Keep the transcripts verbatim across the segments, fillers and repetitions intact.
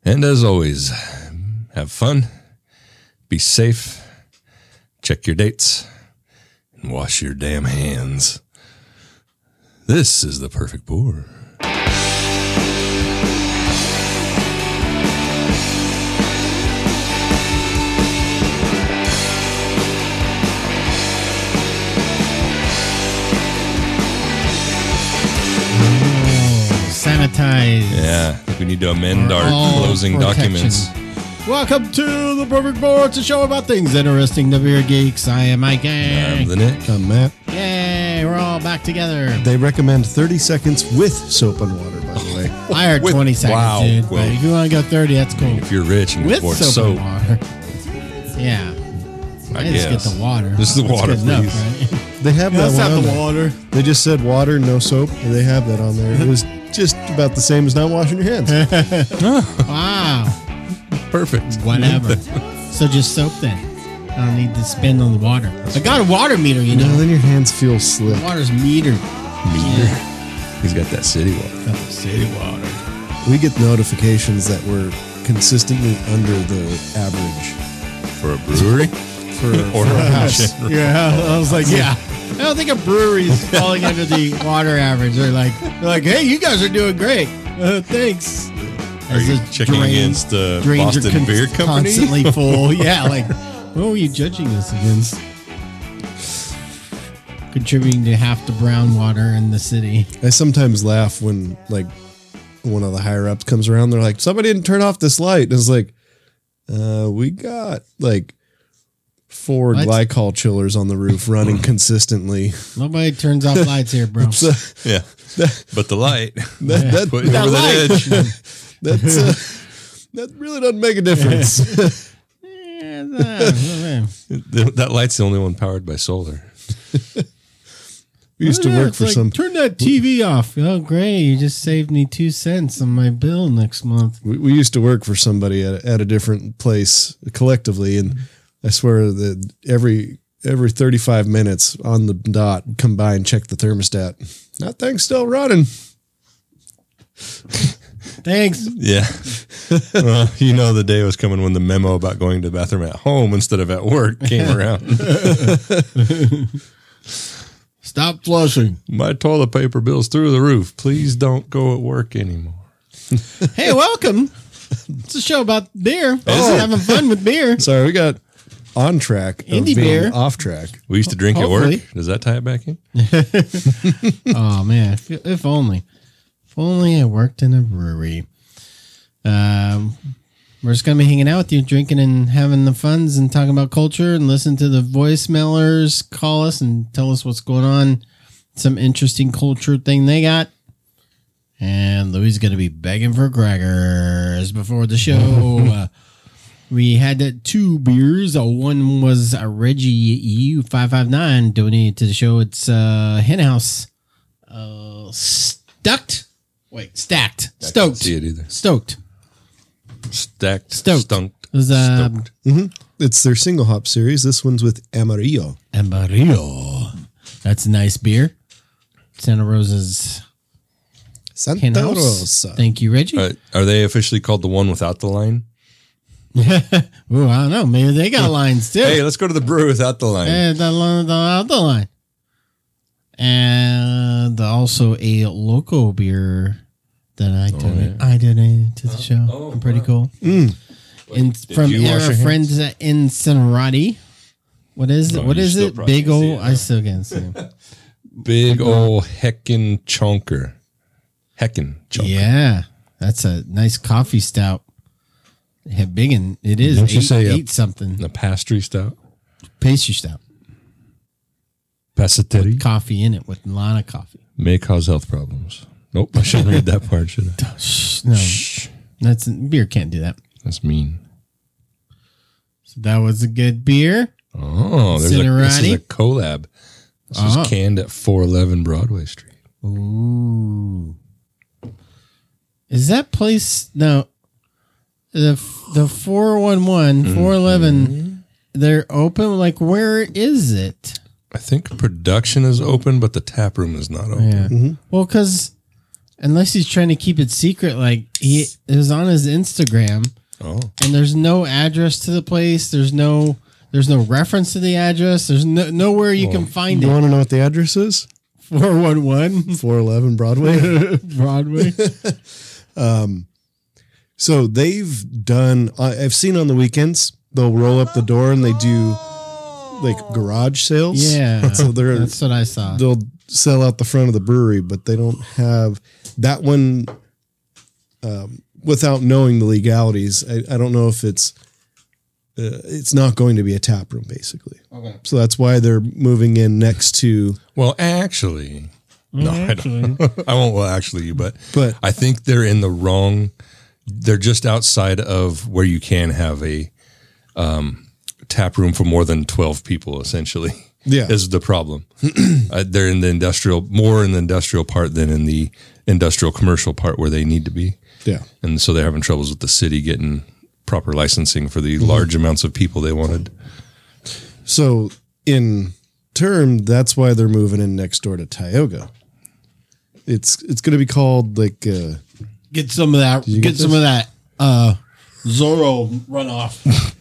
And as always, have fun, be safe, check your dates, and wash your damn hands. This is the perfect pour. Sanitize. Yeah, I think we need to amend For our all closing protection. documents. Welcome to the Perfect Pour. It's a show about things interesting to beer geeks. I am Mike. I'm the Nick. I'm Matt. Yay, we're all back together. They recommend thirty seconds with soap and water, by the way. I heard With- twenty seconds, wow, dude. well, But if you want to go thirty, that's cool. If you're rich and you With afford soap, soap, and water. Yeah. I I just guess. get the water. Just the That's water, good enough, please. right? They have that Let's one have on the there. water. They just said water, no soap. And they have that on there. It was just about the same as not washing your hands. Wow. Perfect. Whatever. So just soap then. I don't need to spend on the water. I got a water meter, you No, know. then your hands feel slick. Water's metered. Meter. He's got that city water. Got the city water. We get notifications that we're consistently under the average For a brewery? for, Or for a a house. general? Yeah, I was like, yeah. I don't think a brewery is falling under the water average. They're like, they're like, hey, you guys are doing great. Uh, thanks. Are As you the checking drain- against uh, drains are Boston con- Beer Company? Constantly full. Yeah, like, what were you judging us against? Contributing to half the brown water in the city. I sometimes laugh when, like, one of the higher ups comes around. They're like, somebody didn't turn off this light. And it's like, uh, we got, like, four What? glycol chillers on the roof running consistently. Nobody turns off lights here, bro. So Yeah. But the light. that, that, Put you That over that light. edge. that's, uh, that really doesn't make a difference. Yeah, that- That light's the only one powered by solar. We used to Yeah, work it's for like, some. Turn that T V off. Oh, great. You just saved me two cents on my bill next month. We, we used to work for somebody at, at a different place collectively, and I swear that every every thirty-five minutes on the dot, come by and check the thermostat. That thing's still running. Thanks. Yeah. Well, you know the day was coming when the memo about going to the bathroom at home instead of at work came around. Stop flushing. My toilet paper bill's through the roof. Please don't go at work anymore. Hey, welcome. It's a show about beer. it? Having fun with beer. Sorry, we got on track of Indie being beer. off track. We used to drink Hopefully. at work. Does that tie it back in? Oh, man. If, if only. If only I worked in a brewery. Um, we're just going to be hanging out with you, drinking and having the funs and talking about culture and listen to the voicemailers call us and tell us what's going on. Some interesting culture thing they got. And Louis is going to be begging for crackers before the show. uh, we had uh, two beers. Uh, one was a Reggie E U five five nine donated to the show. It's uh, Hen House. Uh, stucked. Wait, stacked. Stoked. See it either. Stoked. Stacked. Stoked. Stunked. It was um, Stoked. It's their single hop series. This one's with Amarillo. Amarillo. That's a nice beer. Santa Rosa's Santa Hen House. Rosa. Thank you, Reggie. Uh, are they officially called the one without the line? Ooh, I don't know. Maybe they got lines too. Hey, let's go to the brewery without the line. And the, the, the, the line. And also a local beer that I donated. I donated to the show. Oh, I'm pretty wow. cool. Mm. And Did from you wash our your hands? friends at Incinerati. What is it? Oh, what you is still it? probably Big can't see old. it, I huh? still can't see it. Big ol' heckin' chonker. Heckin' chonker. Yeah, that's a nice coffee stout. Yeah, big and it is Don't you eight, say a- eight something The pastry stout. pastry stout. Passeterie. Coffee in it with a lot of coffee. May cause health problems. Nope, I shouldn't read that part, should I? Shh, no, Shh. that's beer can't do that. That's mean. So that was a good beer. Oh, there's a, this is Cinerati? a collab. This Oh. is canned at four eleven Broadway Street. Ooh, is that place no? The the four one one four eleven. They're open. Like, where is it? I think production is open, but the tap room is not open. Yeah. Well, because unless he's trying to keep it secret. Like he it was on his Instagram, Oh, and there's no address to the place. There's no there's no reference to the address. There's no nowhere you can find You it. want to know what the address is? four one one four eleven Broadway. Broadway. So they've done, I- I've seen on the weekends, they'll roll up the door and they do like garage sales. Yeah, So they're, that's what I saw. they'll sell out the front of the brewery, but they don't have that one um, without knowing the legalities. I, I don't know if it's, uh, it's not going to be a tap room basically. Okay. So that's why they're moving in next to, well, actually, no, I don't. I won't. Well, actually, but But- I think they're in the wrong. They're just outside of where you can have a um, tap room for more than twelve people. Essentially, Yeah. is the problem. uh, they're in the industrial, more in the industrial part than in the industrial commercial part where they need to be, yeah. and so they're having troubles with the city getting proper licensing for the large amounts of people they wanted. So in term, that's why they're moving in next door to Tioga. It's it's going to be called like uh, Get some of that. you Get, get some this? of that. Uh, Zorro runoff.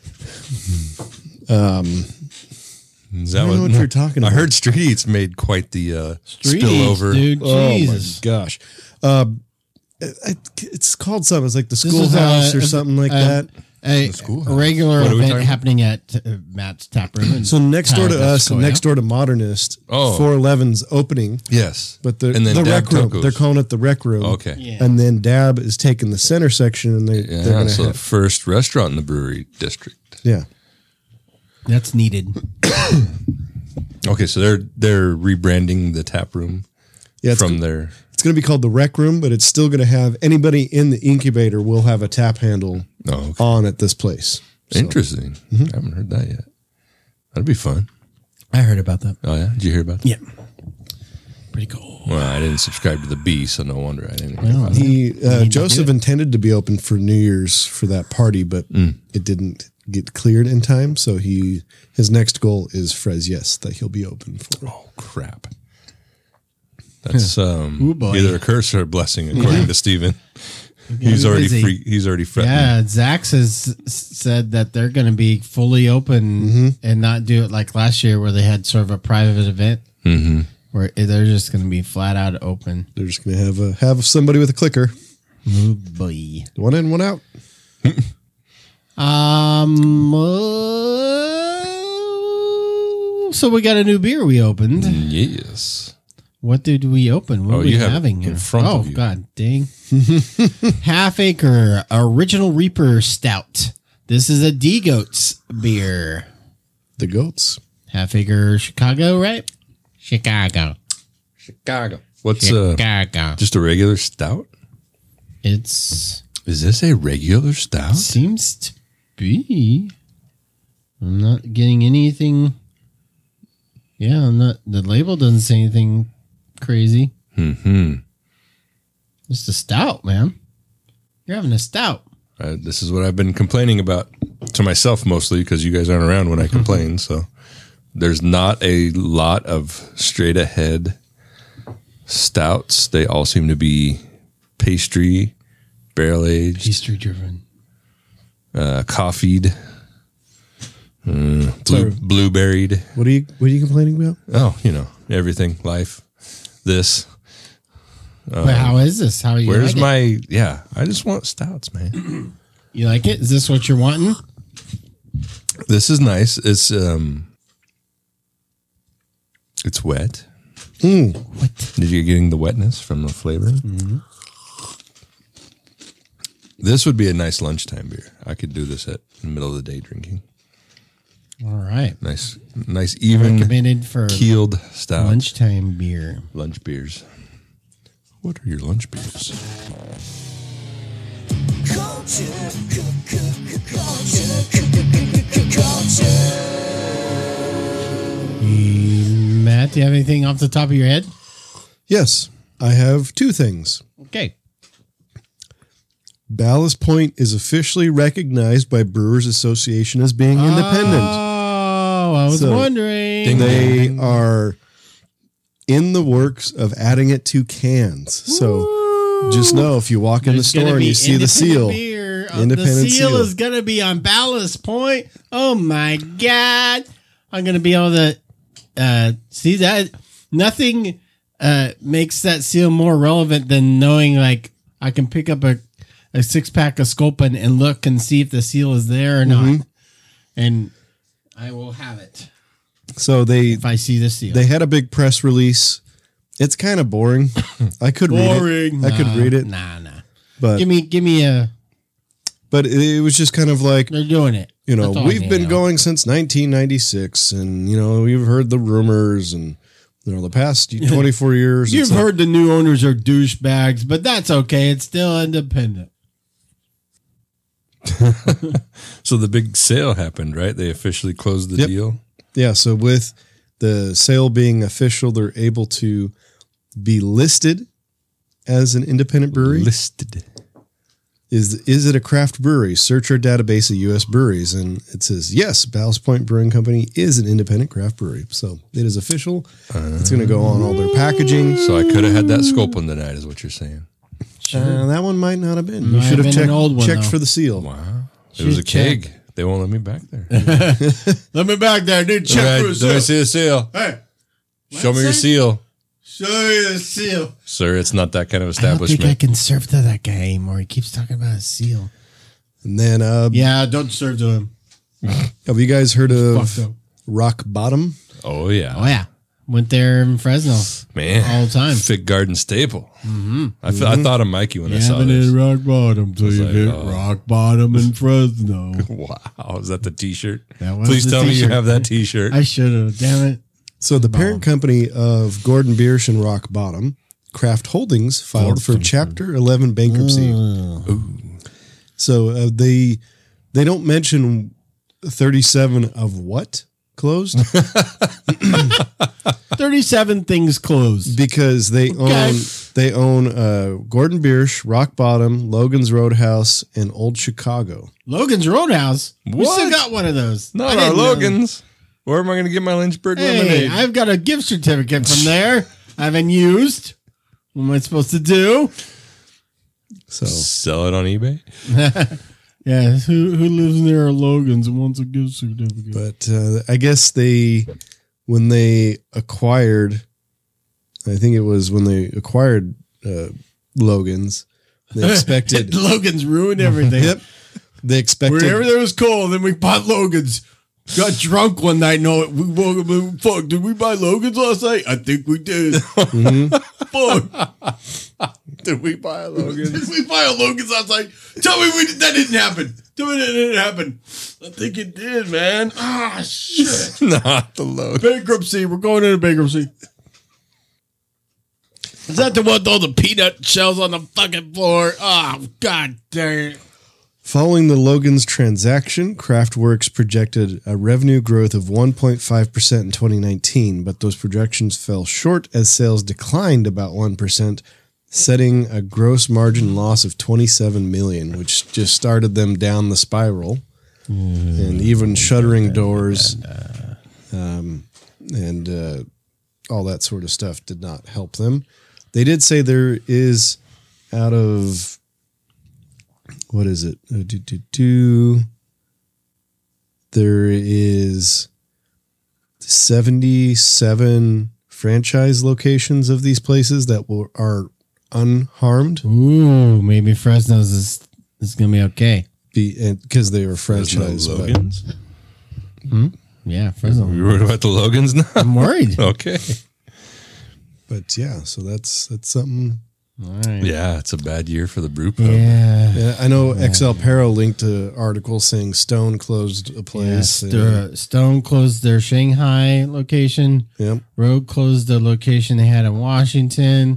Is that I don't know what you're talking I about. heard Streets made quite the uh, Streets, spillover. dude. oh Jesus. my gosh, uh, it, it's called something. It's like the This is, schoolhouse uh, or something like uh, that. A, schoolhouse. a regular What are we event talking happening at uh, Matt's Tap Room. in So next door to Tioga, us, and Sequoia. next door to Modernist, Oh. four eleven's opening, Yes, but the and then the Dab rec room. Tacos. They're calling it the rec room. Okay. Yeah. And then Dab is taking the center section, and they Yeah, they're going to so the have first restaurant in the brewery district. yeah. That's needed. Okay, so they're they're rebranding the tap room Yeah, it's, from their. it's going to be called the rec room, but it's still going to have anybody in the incubator will have a tap handle Oh, okay. on at this place. So, Interesting. Mm-hmm. I haven't heard that yet. That'd be fun. I heard about that. Oh yeah, did you hear about that? Yeah. Pretty cool. Well, I didn't subscribe to the B, so no wonder I didn't. Hear Well, about it. He to uh, do Joseph it. intended to be open for New Year's for that party, but Mm. it didn't get cleared in time. So he his next goal is Frez Yes that he'll be open for. Oh crap! That's um, Ooh, boy. either a curse or a blessing, according to Steven. He's already busy. free. He's already fretting. Yeah, Zax has s- said that they're going to be fully open and not do it like last year where they had sort of a private event Mm-hmm. where they're just going to be flat out open. They're just going to have a have somebody with a clicker, Oh boy. one in, one out. Um. uh, so we got a new beer we opened. Yes. What did we open? What Oh, are we you have it having in here? front oh of you. God, dang! Half Acre Original Reaper Stout. This is a D Goats beer. The goats. Half Acre Chicago, right? Chicago. Chicago. What's uh, Chicago. just a regular stout? It's Is this a regular stout? seems to be. I'm not getting anything. Yeah, I'm not. The label doesn't say anything crazy. Hmm. Just a stout, man. You're having a stout. Uh, this is what I've been complaining about to myself mostly because you guys aren't around when I complain. So there's not a lot of straight ahead stouts. They all seem to be pastry, barrel aged, Pastry driven. uh, coffeed, uh, blue, Sorry. blueberried. What are you What are you complaining about? Oh, you know, everything, life, this. but how is this? How are you? Where's like it? my, yeah, I just want stouts, man. You like it? Is this what you're wanting? This is nice. It's, um, it's wet. Mm. What? Did you get getting the wetness from the flavor? Mm-hmm. This would be a nice lunchtime beer. I could do this at the middle of the day drinking. All right. Nice, nice, even Recommended for keeled stout lunch. lunchtime beer. beers. What are your lunch beers? Mm, Matt, do you have anything off the top of your head? Yes, I have two things. Okay. Ballast Point is officially recognized by Brewers Association as being independent. Oh, I was So, wondering. Ding. They are in the works of adding it to cans. So just know if you walk in the There's gonna store and be you see the independent seal, beer. Uh, independent the seal, seal. is gonna be on Ballast Point. Oh my god! I'm gonna be able to uh, see that. Nothing uh, makes that seal more relevant than knowing, like, I can pick up a, a six pack of Sculpin and look and see if the seal is there or not, Mm-hmm. and I will have it so they if I see the seal. they had a big press release. It's kind of boring. I could read it. I could Nah, read it, Nah, nah. but Give me, give me a. but it was just kind of like, They're doing it. you know, That's all I we've need been to know. going since nineteen ninety-six, and you know, we've heard the rumors, and you know, the past twenty-four years. You've it's like- heard the new owners are douchebags, but that's okay. It's still independent. So the big sale happened, right? They officially closed the Yep. deal. Yeah, so with the sale being official, they're able to be listed as an independent brewery. Listed. Is is it a craft brewery? Search our database of U S breweries, and it says yes, Ballast Point Brewing Company is an independent craft brewery. So it is official. it's going to go on all their packaging. So I could have had that Sculpin tonight, is what you're saying. Uh, that one might not have been. Might you should have have been an checked, old one, checked though. for the seal. Wow. It was a Should've checked. keg. They won't let me back there. Let me back there, dude. Check All for right, the let me seal. see the seal. Hey, Show me your say? seal. show me the seal. Sir, it's not that kind of I don't think I establishment. can serve to that guy anymore. He keeps talking about a seal. And then, uh, Yeah, don't serve to him. have you guys heard of Fucked up. Rock Bottom? Oh, yeah. Oh yeah, went there in Fresno Man. all the time. Fig Garden staple. Mm-hmm. I, f- I thought of Mikey when I You saw haven't this. hit rock bottom till you like, hit oh. rock bottom in Fresno. Wow. Is that the t-shirt? That was Please the tell me you t-shirt. have that t-shirt. I should have. Damn it. So the parent company of Gordon Biersch and Rock Bottom, Kraft Holdings, filed for Chapter eleven bankruptcy. So uh, they they don't mention thirty-seven of what closed Thirty-seven things closed. because they own they own uh, Gordon Biersch, Rock Bottom, Logan's Roadhouse, and Old Chicago. Logan's Roadhouse. We still What? got one of those. I Not our didn't know. Logan's. Where am I going to get my Lynchburg Hey, lemonade? I've got a gift certificate from there. I haven't used. What am I supposed to do? So Sell it on eBay? Yeah, who who lives near Logan's and wants a gift certificate? But uh, I guess they, when they acquired, I think it was when they acquired uh, Logan's, they expected. Logan's ruined everything. Yep, they expected. Where everything was cool, and then we bought Logan's. Got drunk one night. No, we woke up. and, Fuck, did we buy Logan's last night? I think we did. Fuck. Did we buy a Logan's? Did we buy a Logan's last night? Tell me we did, that didn't happen. Tell me that didn't happen. I think it did, man. Ah, shit. Not the Logan. Bankruptcy. We're going into bankruptcy. Is that the one with all the peanut shells on the fucking floor? Oh, god dang it. Following the Logan's transaction, Kraftwerks projected a revenue growth of one point five percent in twenty nineteen, but those projections fell short as sales declined about one percent, setting a gross margin loss of twenty-seven million dollars, which just started them down the spiral. And even shuttering doors um, and uh, all that sort of stuff did not help them. They did say there is out of... What is it? Uh, do, do, do. There is seventy-seven franchise locations of these places that will, are unharmed Ooh, maybe Fresno's is, is going to be okay. because they were There's no franchised. by- Logans? Yeah, Fresno. You worried about the Logans now? I'm worried. Okay. but yeah, so that's that's something. All right. Yeah, it's a bad year for the brew pub. Yeah. Yeah, I know X L Pero linked an article saying Stone closed a Yeah, place. St- Stone closed their Shanghai location. Yep. Rogue closed the location they had in Washington.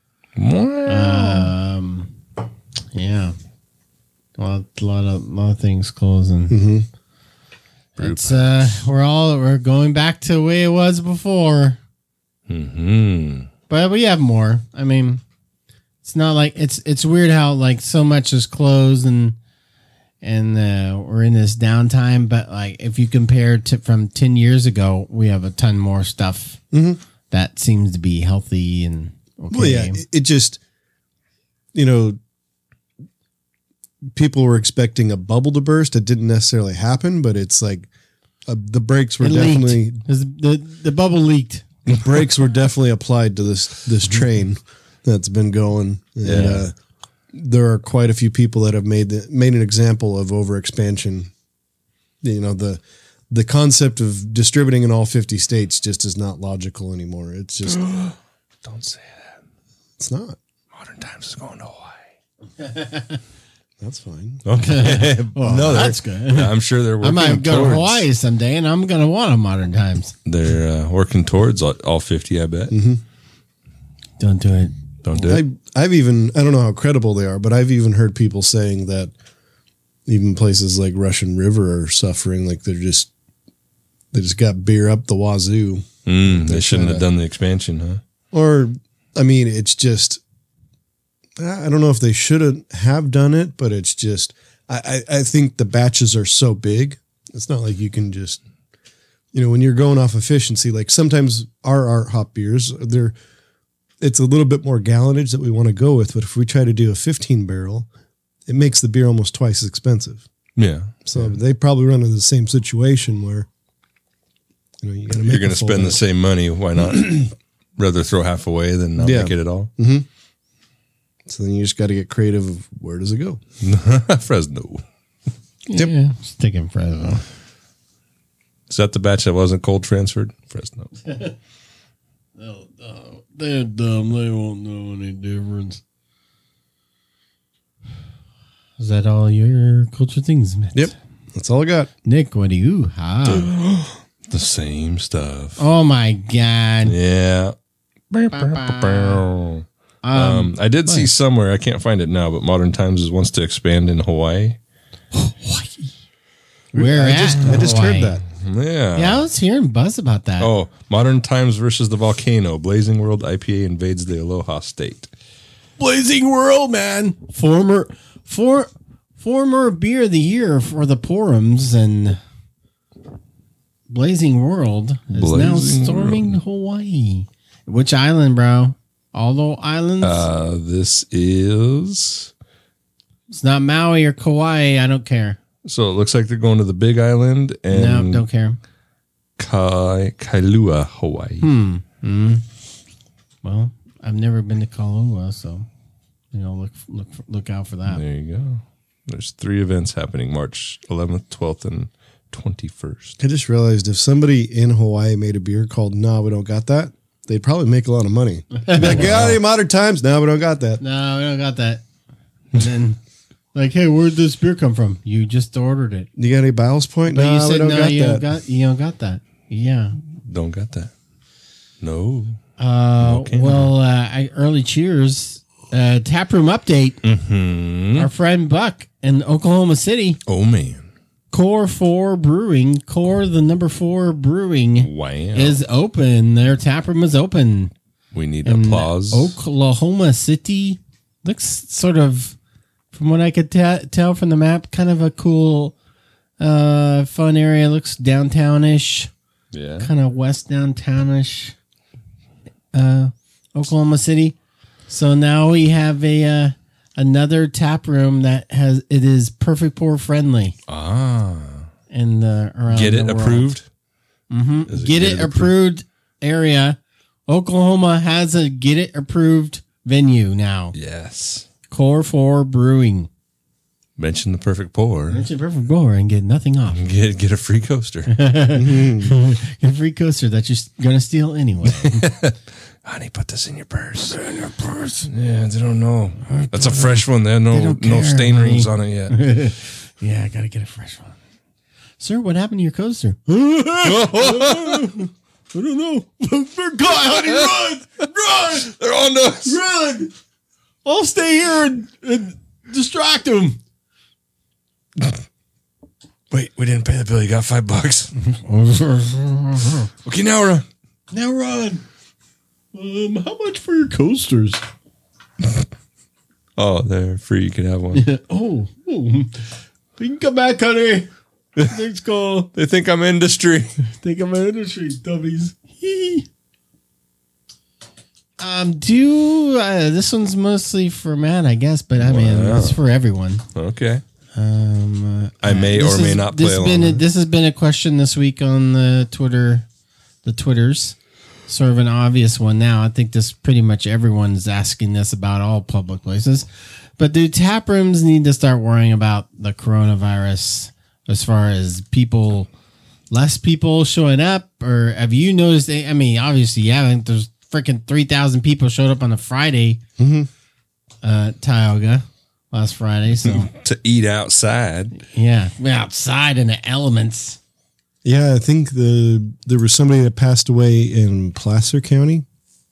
Wow. Um, yeah, a lot, a lot of, lot of things closing. Mm-hmm. It's uh, we're all we're going back to the way it was before, Mm-hmm. but we have more. I mean, it's not like it's it's weird how like so much is closed and and uh, we're in this downtime. But like if you compare to from ten years ago, we have a ton more stuff Mhm. that seems to be healthy and okay. Well, yeah, it, it just you know, people were expecting a bubble to burst. It didn't necessarily happen, but it's like uh, the brakes were It definitely leaked. The, the bubble leaked. the brakes were definitely applied to this this train that's been going. And, Yeah. uh, there are quite a few people that have made the, made an example of overexpansion. You know, the the concept of distributing in all fifty states just is not logical anymore. It's just Don't say that. it's not. Modern Times is going to Hawaii. That's fine. Okay. Well, no, they're- that's good. I'm sure they're I working might go to towards, Hawaii someday, and I'm gonna want a Modern Times. They're uh, working towards all, all fifty, I bet. Don't do it. Don't do it. I, I've even, I don't know how credible they are, but I've even heard people saying that even places like Russian River are suffering. Like they're just, they just got beer up the wazoo. Mm, they shouldn't have kinda- done the expansion, huh? Or, I mean, it's just, I don't know if they should have done it, but it's just, I, I, I think the batches are so big. It's not like you can just, you know, when you're going off efficiency, like sometimes our art hop beers, they're, it's a little bit more gallonage that we want to go with. But if we try to do a fifteen barrel, it makes the beer almost twice as expensive. Yeah. So they probably run into the same situation where, you know, you gotta make You're going a to full spend the batch. same money. Why not? Rather throw half away than not Yeah. make it at all. So then you just got to get creative of where does it go? Fresno. Yep. Yeah, sticking Fresno. Is that the batch that wasn't cold transferred? Fresno. Oh, oh, they're dumb. They won't know any difference. Is that all your culture things, Matt? Yep. That's all I got. Nick, what do you have? The same stuff. Oh my God. Yeah. Um, Um, I did see somewhere, I can't find it now, but Modern Times wants to expand in Hawaii. Where I at just I just Hawaii? heard that. Yeah. Yeah, I was hearing buzz about that. Oh, Modern Times versus the volcano. Blazing World I P A invades the Aloha State. Blazing World, man. Former, for, former beer of the year for the Porums, and Blazing World is now Blazing storming World. Hawaii. Which island, bro? All the islands? Uh, this is. It's not Maui or Kauai. I don't care. So it looks like they're going to the Big Island and No, don't care. Kai, Kailua, Hawaii. Hmm. Mm. Well, I've never been to Kailua, so you know, look look look out for that. There you go. There's three events happening March eleventh, twelfth, and twenty-first. I just realized if somebody in Hawaii made a beer called "Nah, we don't got that," they'd probably make a lot of money. They'd be like, "Got any Modern Times? No, we don't got that." No, we don't got that. And then, like, hey, where'd this beer come from? You just ordered it. You got any Biles Point? But No, you we said don't no, got you that. don't got you don't got that. Yeah. Don't got that. No. Uh, Okay. well, uh, I, early cheers. Uh, taproom update. Hmm. Our friend Buck in Oklahoma City, Oh, man. Core Four Brewing, Core the number four Brewing Wow. is open. Their taproom is open. we need in applause. Oklahoma City. Looks sort of, from what I could ta tell from the map, kind of a cool, uh, fun area. Looks downtownish, Yeah. kind of west downtownish, uh, Oklahoma City. So now we have a uh, another tap room that has it is perfect pour friendly Ah. in the around Get it the world. approved? Mhm. Is it Get, it, approved area. Oklahoma has a get it approved venue now. Yes. Core Four Brewing. Mention the perfect pour. Mention perfect pour and get nothing off. Get get a free coaster. Get a free coaster that you're gonna steal anyway. Honey, put this in your purse. In your purse. Yeah, they don't know. That's a fresh one. There are no don't no care, stain honey. rings on it yet. Yeah, I gotta get a fresh one. Sir, what happened to your coaster? I don't know. They're caught, honey. Run! Run! They're on us. Run! I'll stay here and, and distract him. Wait, we didn't pay the bill. You got five bucks. Okay, now run. Now run. Um, how much for your coasters? Oh, they're free. You can have one. oh, oh, you can come back, honey. Thanks, call. They think I'm industry. Think I'm an industry, dummies. Um, do uh, this one's mostly for Matt, I guess, but I mean, Wow. it's for everyone. Okay. Um, uh, I may this or may is- not this play has been along. a, This has been a question this week on the Twitter, the Twitters. Sort of an obvious one now. I think this pretty much everyone's asking this about all public places. But do tap rooms need to start worrying about the coronavirus as far as people, less people showing up? Or have you noticed? I mean, obviously, yeah, I think there's freaking three thousand people showed up on a Friday, Mhm. uh, Tioga, last Friday. So, To eat outside. yeah, we're outside in the elements. Yeah, I think the there was somebody that passed away in Placer County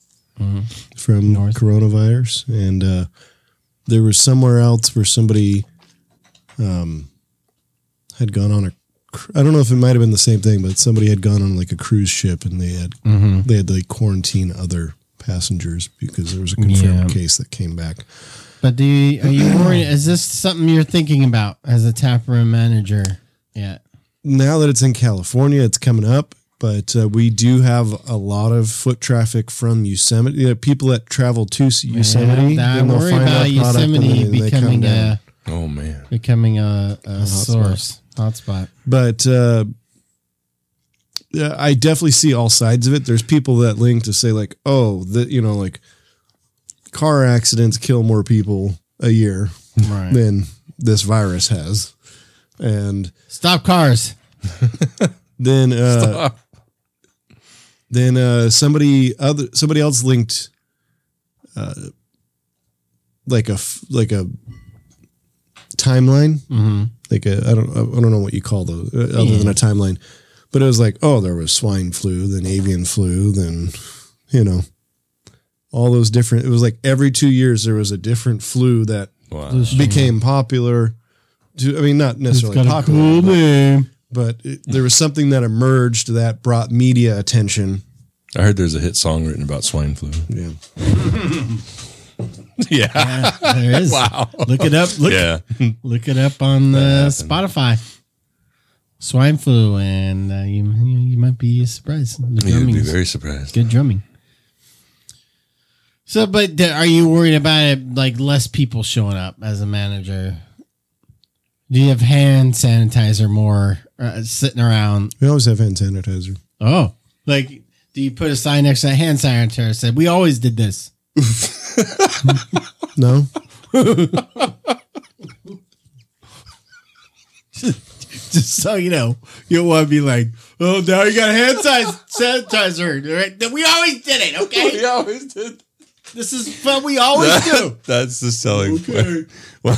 from North. coronavirus, and uh, there was somewhere else where somebody um, had gone on a. cr- I don't know if it might have been the same thing, but somebody had gone on like a cruise ship, and they had they had to like quarantine other passengers because there was a confirmed Yeah. case that came back. But do you, are you worried? Is this something you're thinking about as a tap room manager? Yeah. Now that it's in California, it's coming up, but uh, we do have a lot of foot traffic from Yosemite. You know, people that travel to Yosemite, Yeah, I then they'll worry find about our product and Yosemite then they come becoming down. a Oh, man. becoming a, a source hotspot. But uh, yeah, I definitely see all sides of it. There's people that link to say like, oh, that you know, like car accidents kill more people a year Right. than this virus has, and Stop cars. then uh, Stop. then uh, somebody other somebody else linked uh, like a f- like a timeline, Mm-hmm. like a I don't I don't know what you call those uh, other Yeah. than a timeline, but it was like, oh, there was swine flu, then avian flu, then you know all those different. It was like every two years there was a different flu that Wow. became popular. To, I mean, not necessarily popular, but- name. but it, there was something that emerged that brought media attention. I heard there's a hit song written about swine flu. Yeah. Yeah. There is. Wow. Look it up. Look, Yeah. look it up on uh, happened. Spotify. Swine flu, and uh, you, you you might be surprised. The You'd drumming be is very surprised. good drumming. So, but th- are you worried about it? Like less people showing up as a manager? Do you have hand sanitizer more uh, sitting around? We always have hand sanitizer. Oh, like do you put a sign next to that hand sanitizer that said, "We always did this"? No? Just so you know, you don't want to be like, "Oh, now you got hand sanitizer." Right? We always did it. Okay, always did. this is what we always do. That's the selling point. Wow.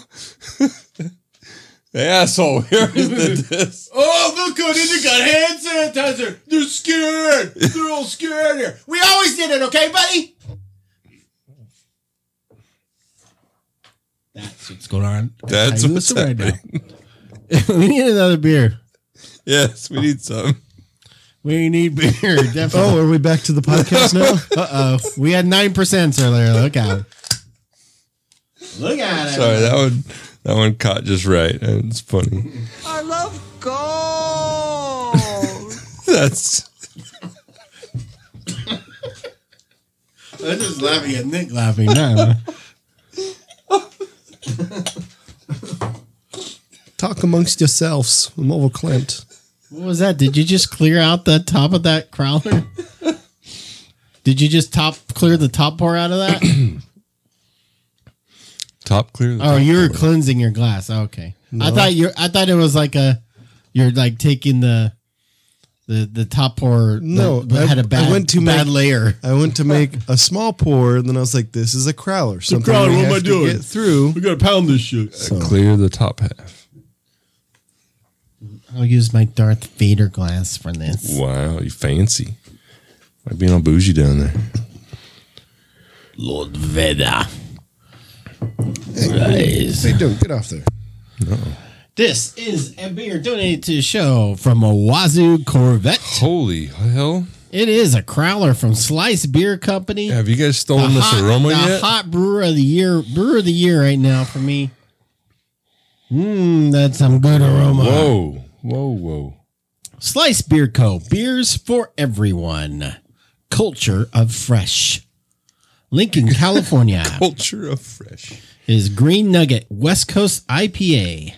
Asshole, we already did this. Oh, look, good. They got hand sanitizer. They're scared. They're all scared here. We always did it, okay, buddy? That's what's going on. That's how you what's listen happening. now. We need another beer. Yes, we need some. We need beer, definitely. Oh, are we back to the podcast now? Uh-oh. We had nine percent earlier. Look out. Look at it. Sorry, that one that one caught just right. It's funny. I love gold. That's I'm just laughing at Nick laughing now. Talk amongst yourselves. I'm overclamped. What was that? Did you just clear out the top of that crowler? Did you just top clear the top pour out of that? top clear. Oh, you're cleansing your glass. Okay. I thought you I thought it was like a you're like taking the the the top pour No, that I- had a I bad went to bad make- layer. I went to make a small pour, and then I was like, this is a crowler. Something crowler, we what am have I to doing? get through. gotta pound this shit. Clear the top half. I'll use my Darth Vader glass for this. Wow, you fancy. Might be all bougie down there. Lord Vader. Rise. Hey, don't get off there. This is a beer donated to the show from a Wazoo Corvette. Holy hell! It is a crowler from Slice Beer Company. Have you guys The stolen this hot, aroma the yet? hot brewer of the year, brewer of the year right now for me. Mmm, that's some good aroma. Whoa, whoa, whoa! Slice Beer Co. Beers for everyone. Culture of fresh. Lincoln, California. Culture of fresh. Is Green Nugget West Coast I P A.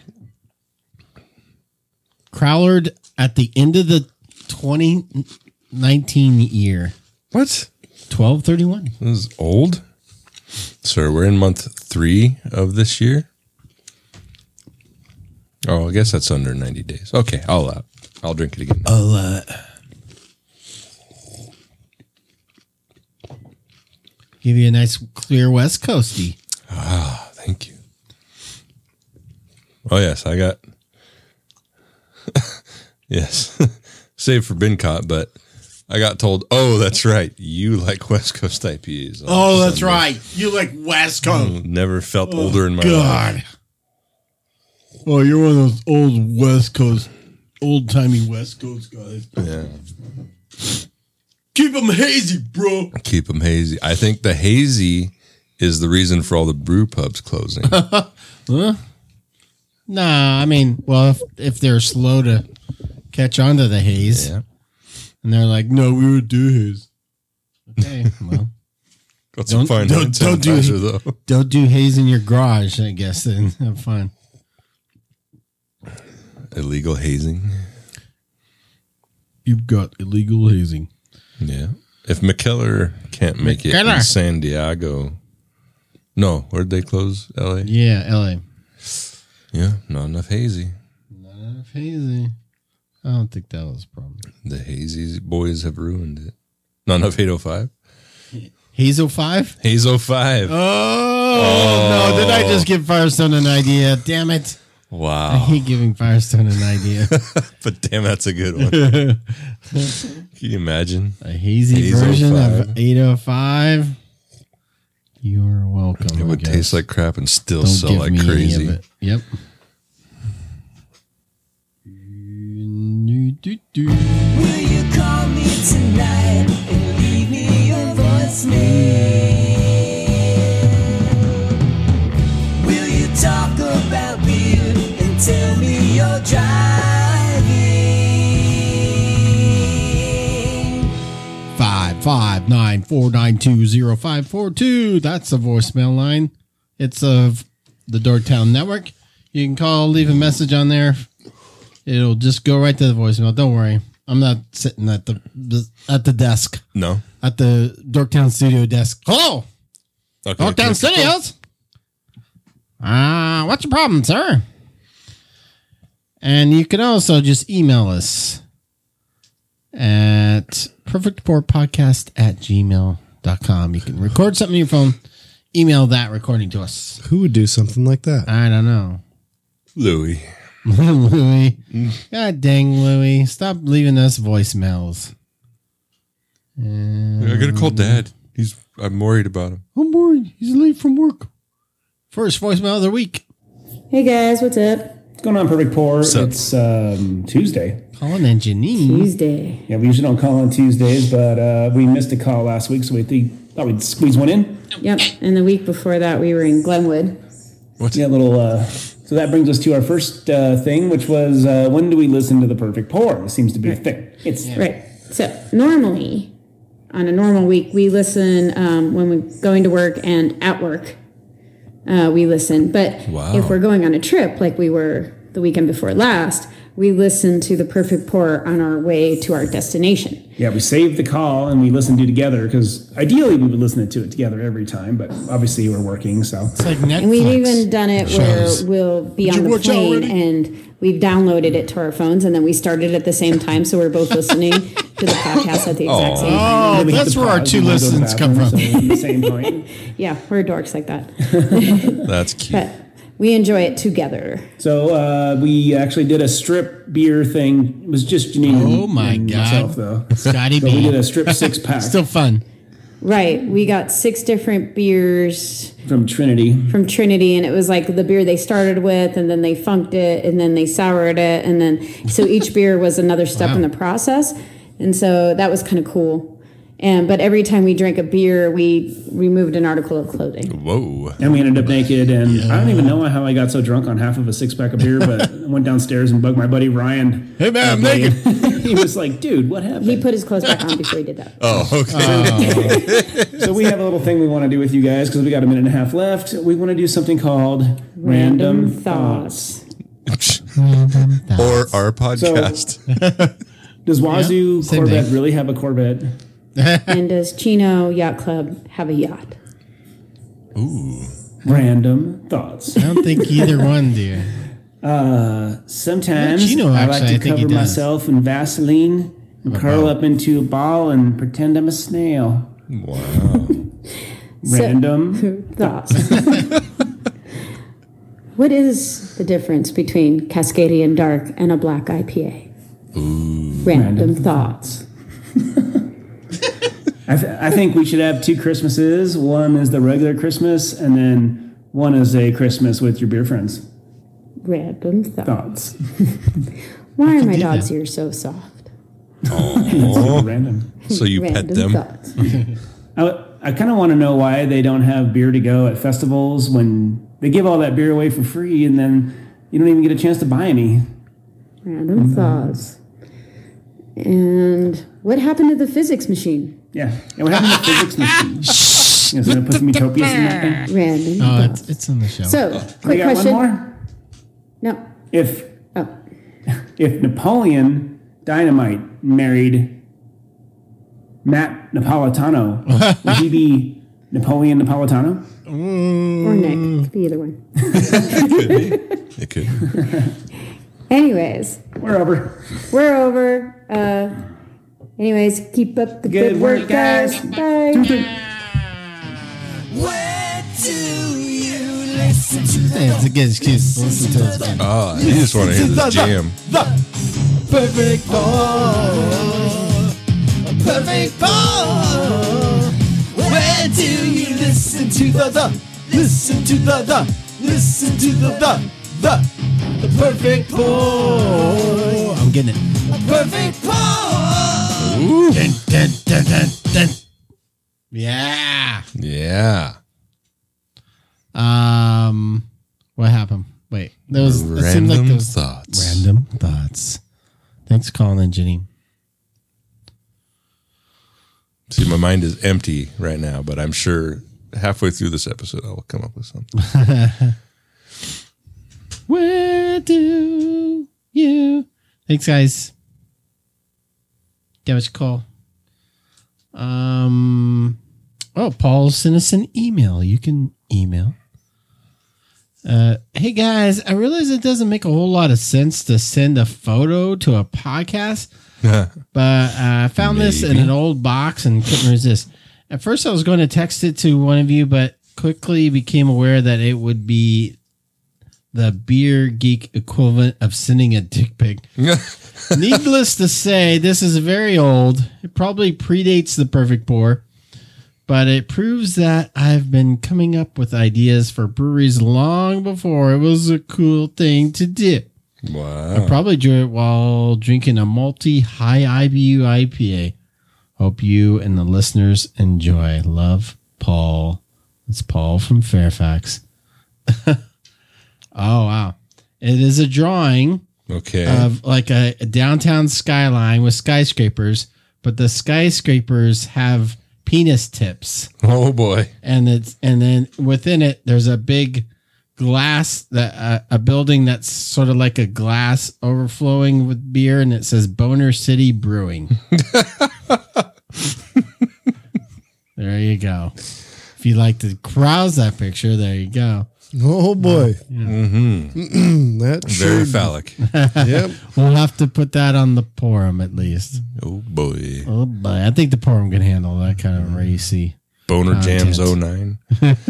Crowlered at the end of the twenty nineteen year. What? twelve thirty-one. This is old. Sir, we're in month three of this year. Oh, I guess that's under ninety days. Okay, I'll uh, I'll drink it again. I'll uh, give you a nice clear West Coasty. Ah, thank you. Oh yes, I got yes. Save for Bincott, but I got told, oh, that's right. You like West Coast I P As. Oh, that's Sunday. Right. You like West Coast. Never felt oh, older in my God. life. Oh, you're one of those old West Coast, old timey West Coast guys. Yeah. Keep them hazy, bro. Keep them hazy. I think the hazy is the reason for all the brew pubs closing. Huh? Nah, I mean, well, if, if they're slow to catch on to the haze, yeah. And they're like, no, we would do haze. Okay, well. Got some fine don't, don't, do, though. Don't do haze in your garage, I guess, then have fun. Illegal hazing. You've got illegal hazing. Yeah. If McKellar can't make McKellar. it in San Diego. No, where'd they close? L A? Yeah, L A. Yeah, not enough hazy. Not enough hazy. I don't think that was a problem. The hazy boys have ruined it. Not enough eight oh five? Hazel five? Hazel five. Oh, oh, no. Did I just give Firestone an idea? Damn it. Wow. I hate giving Firestone an idea. But damn, that's a good one. Can you imagine? A hazy Hazel version five. Of eight oh five? You're welcome. It would taste like crap and still Don't sell like crazy. Yep. Will you call me tonight and leave me your voicemail? Will you talk about beer and tell me you're driving? Five five nine four nine two zero five four two. That's the voicemail line. It's of the Dorktown Network. You can call, leave a message on there. It'll just go right to the voicemail. Don't worry. I'm not sitting at the at the desk. No. At the Dorktown Studio desk. Hello. Okay, Dorktown okay, Studios. Ah, uh, what's your problem, sir? And you can also just email us at perfect pour podcast at gmail dot com. You can record something on your phone, email that recording to us. Who would do something like that? I don't know. Louie. Louie. God dang, Louie. Stop leaving us voicemails. Um, I gotta call Dad. He's I'm worried about him. I'm worried. He's late from work. First voicemail of the week. Hey guys, what's up? What's going on, Perfect Pour? It's um, Tuesday. Colin and Janine. Tuesday. Yeah, we usually don't call on Tuesdays, but uh, we missed a call last week, so we th- thought we'd squeeze one in. Yep, and the week before that, we were in Glenwood. What's yeah, little. Uh, so that brings us to our first uh, thing, which was uh, when do we listen to the Perfect Pour? This seems to be right. a thing. It's yeah. Right. So normally, on a normal week, we listen um, when we're going to work and at work. Uh, we listen, but wow. if we're going on a trip, like we were the weekend before last, we listen to the Perfect Pour on our way to our destination. Yeah, we saved the call and we listened to it together because ideally we would listen to it together every time, but obviously we're working, so. It's like Netflix. And we've even done it shows. where we'll be Did on you the plane and we've downloaded it to our phones and then we started at the same time, so we're both listening to the podcast at the exact same time. Oh, that's where our two listens come from. So the same point. Yeah, we're dorks like that. That's cute. But we enjoy it together. So uh, we actually did a strip beer thing. It was just Janine oh and, my and God. myself, though. Scotty so B. we did a strip six pack. Still fun. Right. We got six different beers. From Trinity. From Trinity. And it was like the beer they started with, and then they funked it, and then they soured it. And then, so each beer was another step wow. in the process. And so that was kind of cool. And but every time we drank a beer, we removed an article of clothing. Whoa. And we ended up naked. And yeah. I don't even know how I got so drunk on half of a six pack of beer, but I went downstairs and bugged my buddy Ryan. Hey man, I'm naked. he was like, dude, what happened? He put his clothes back on before he did that. Oh, okay. So we have a little thing we want to do with you guys because we got a minute and a half left. We want to do something called Random, Random Thoughts. Or our podcast. Does Wazoo Yeah, same Corvette thing. really have a Corvette? And does Chino Yacht Club have a yacht? Ooh. Random Thoughts. I don't think either one do. Uh, sometimes Chino, I actually, like I to think he cover does. myself in Vaseline and curl up into a ball and pretend I'm a snail. Wow. Random Thoughts. What is the difference between Cascadian Dark and a black I P A? Random, Random thoughts. I, th- I think we should have two Christmases. One is the regular Christmas, and then one is a Christmas with your beer friends. Random thoughts. Thoughts. Why are my do dog's that. ears so soft? Oh. Random. So you pet Random them? thoughts. I, I kind of want to know why they don't have beer to go at festivals when they give all that beer away for free, and then you don't even get a chance to buy any. Random thoughts. And what happened to the physics machine? Yeah. And what happened to the physics machine? Is going to put some utopias in that thing? Random Oh, thoughts. it's, it's on the show. So, We quick got question. one more. No. If Oh. if Napoleon Dynamite married Matt Napolitano, would he be Napoleon Napolitano? Or Nick. Could be either one. It could. Anyways, We're over. we're over. Uh, anyways, keep up the Good good, work, work, guys. guys. Bye. Where do you listen to Hey, it's a good excuse. Listen to this again. Oh, you just want to hear the jam. Perfect ball. Perfect ball. Where do you listen to the the? Listen to the the. Listen to the the the. The perfect ball. I'm getting it. Perfect ball. Dun, dun, dun, dun, dun. Yeah. Yeah. Um, what happened? Wait, there was. It seemed like Random there was thoughts. random thoughts. Thanks, for calling in, Jenny. See, my mind is empty right now, but I'm sure halfway through this episode, I will come up with something. Where do you? Thanks, guys. Give us a call. Um. Oh, Paul sent us an email. You can email. Uh, hey guys, I realize it doesn't make a whole lot of sense to send a photo to a podcast, but uh, I found this in Maybe. an old box and couldn't resist. At first, I was going to text it to one of you, but quickly became aware that it would be the beer geek equivalent of sending a dick pic. Needless to say, this is very old. It probably predates the Perfect Pour, but it proves that I've been coming up with ideas for breweries long before it was a cool thing to do. Wow. Probably drew it while drinking a multi high I B U I P A. Hope you and the listeners enjoy. Love, Paul. It's Paul from Fairfax. Oh, wow. It is a drawing Okay. of like a, a downtown skyline with skyscrapers, but the skyscrapers have penis tips. oh boy. And it's and then within it there's a big glass that uh, a building that's sort of like a glass overflowing with beer, and it says Boner City Brewing. There you go. If you like to browse that picture, there you go. Oh boy. That Very sure. phallic. Yep. We'll have to put that on the forum at least. Oh boy. Oh boy, I think the forum can handle that kind of racy. Boner Jams Content. oh nine.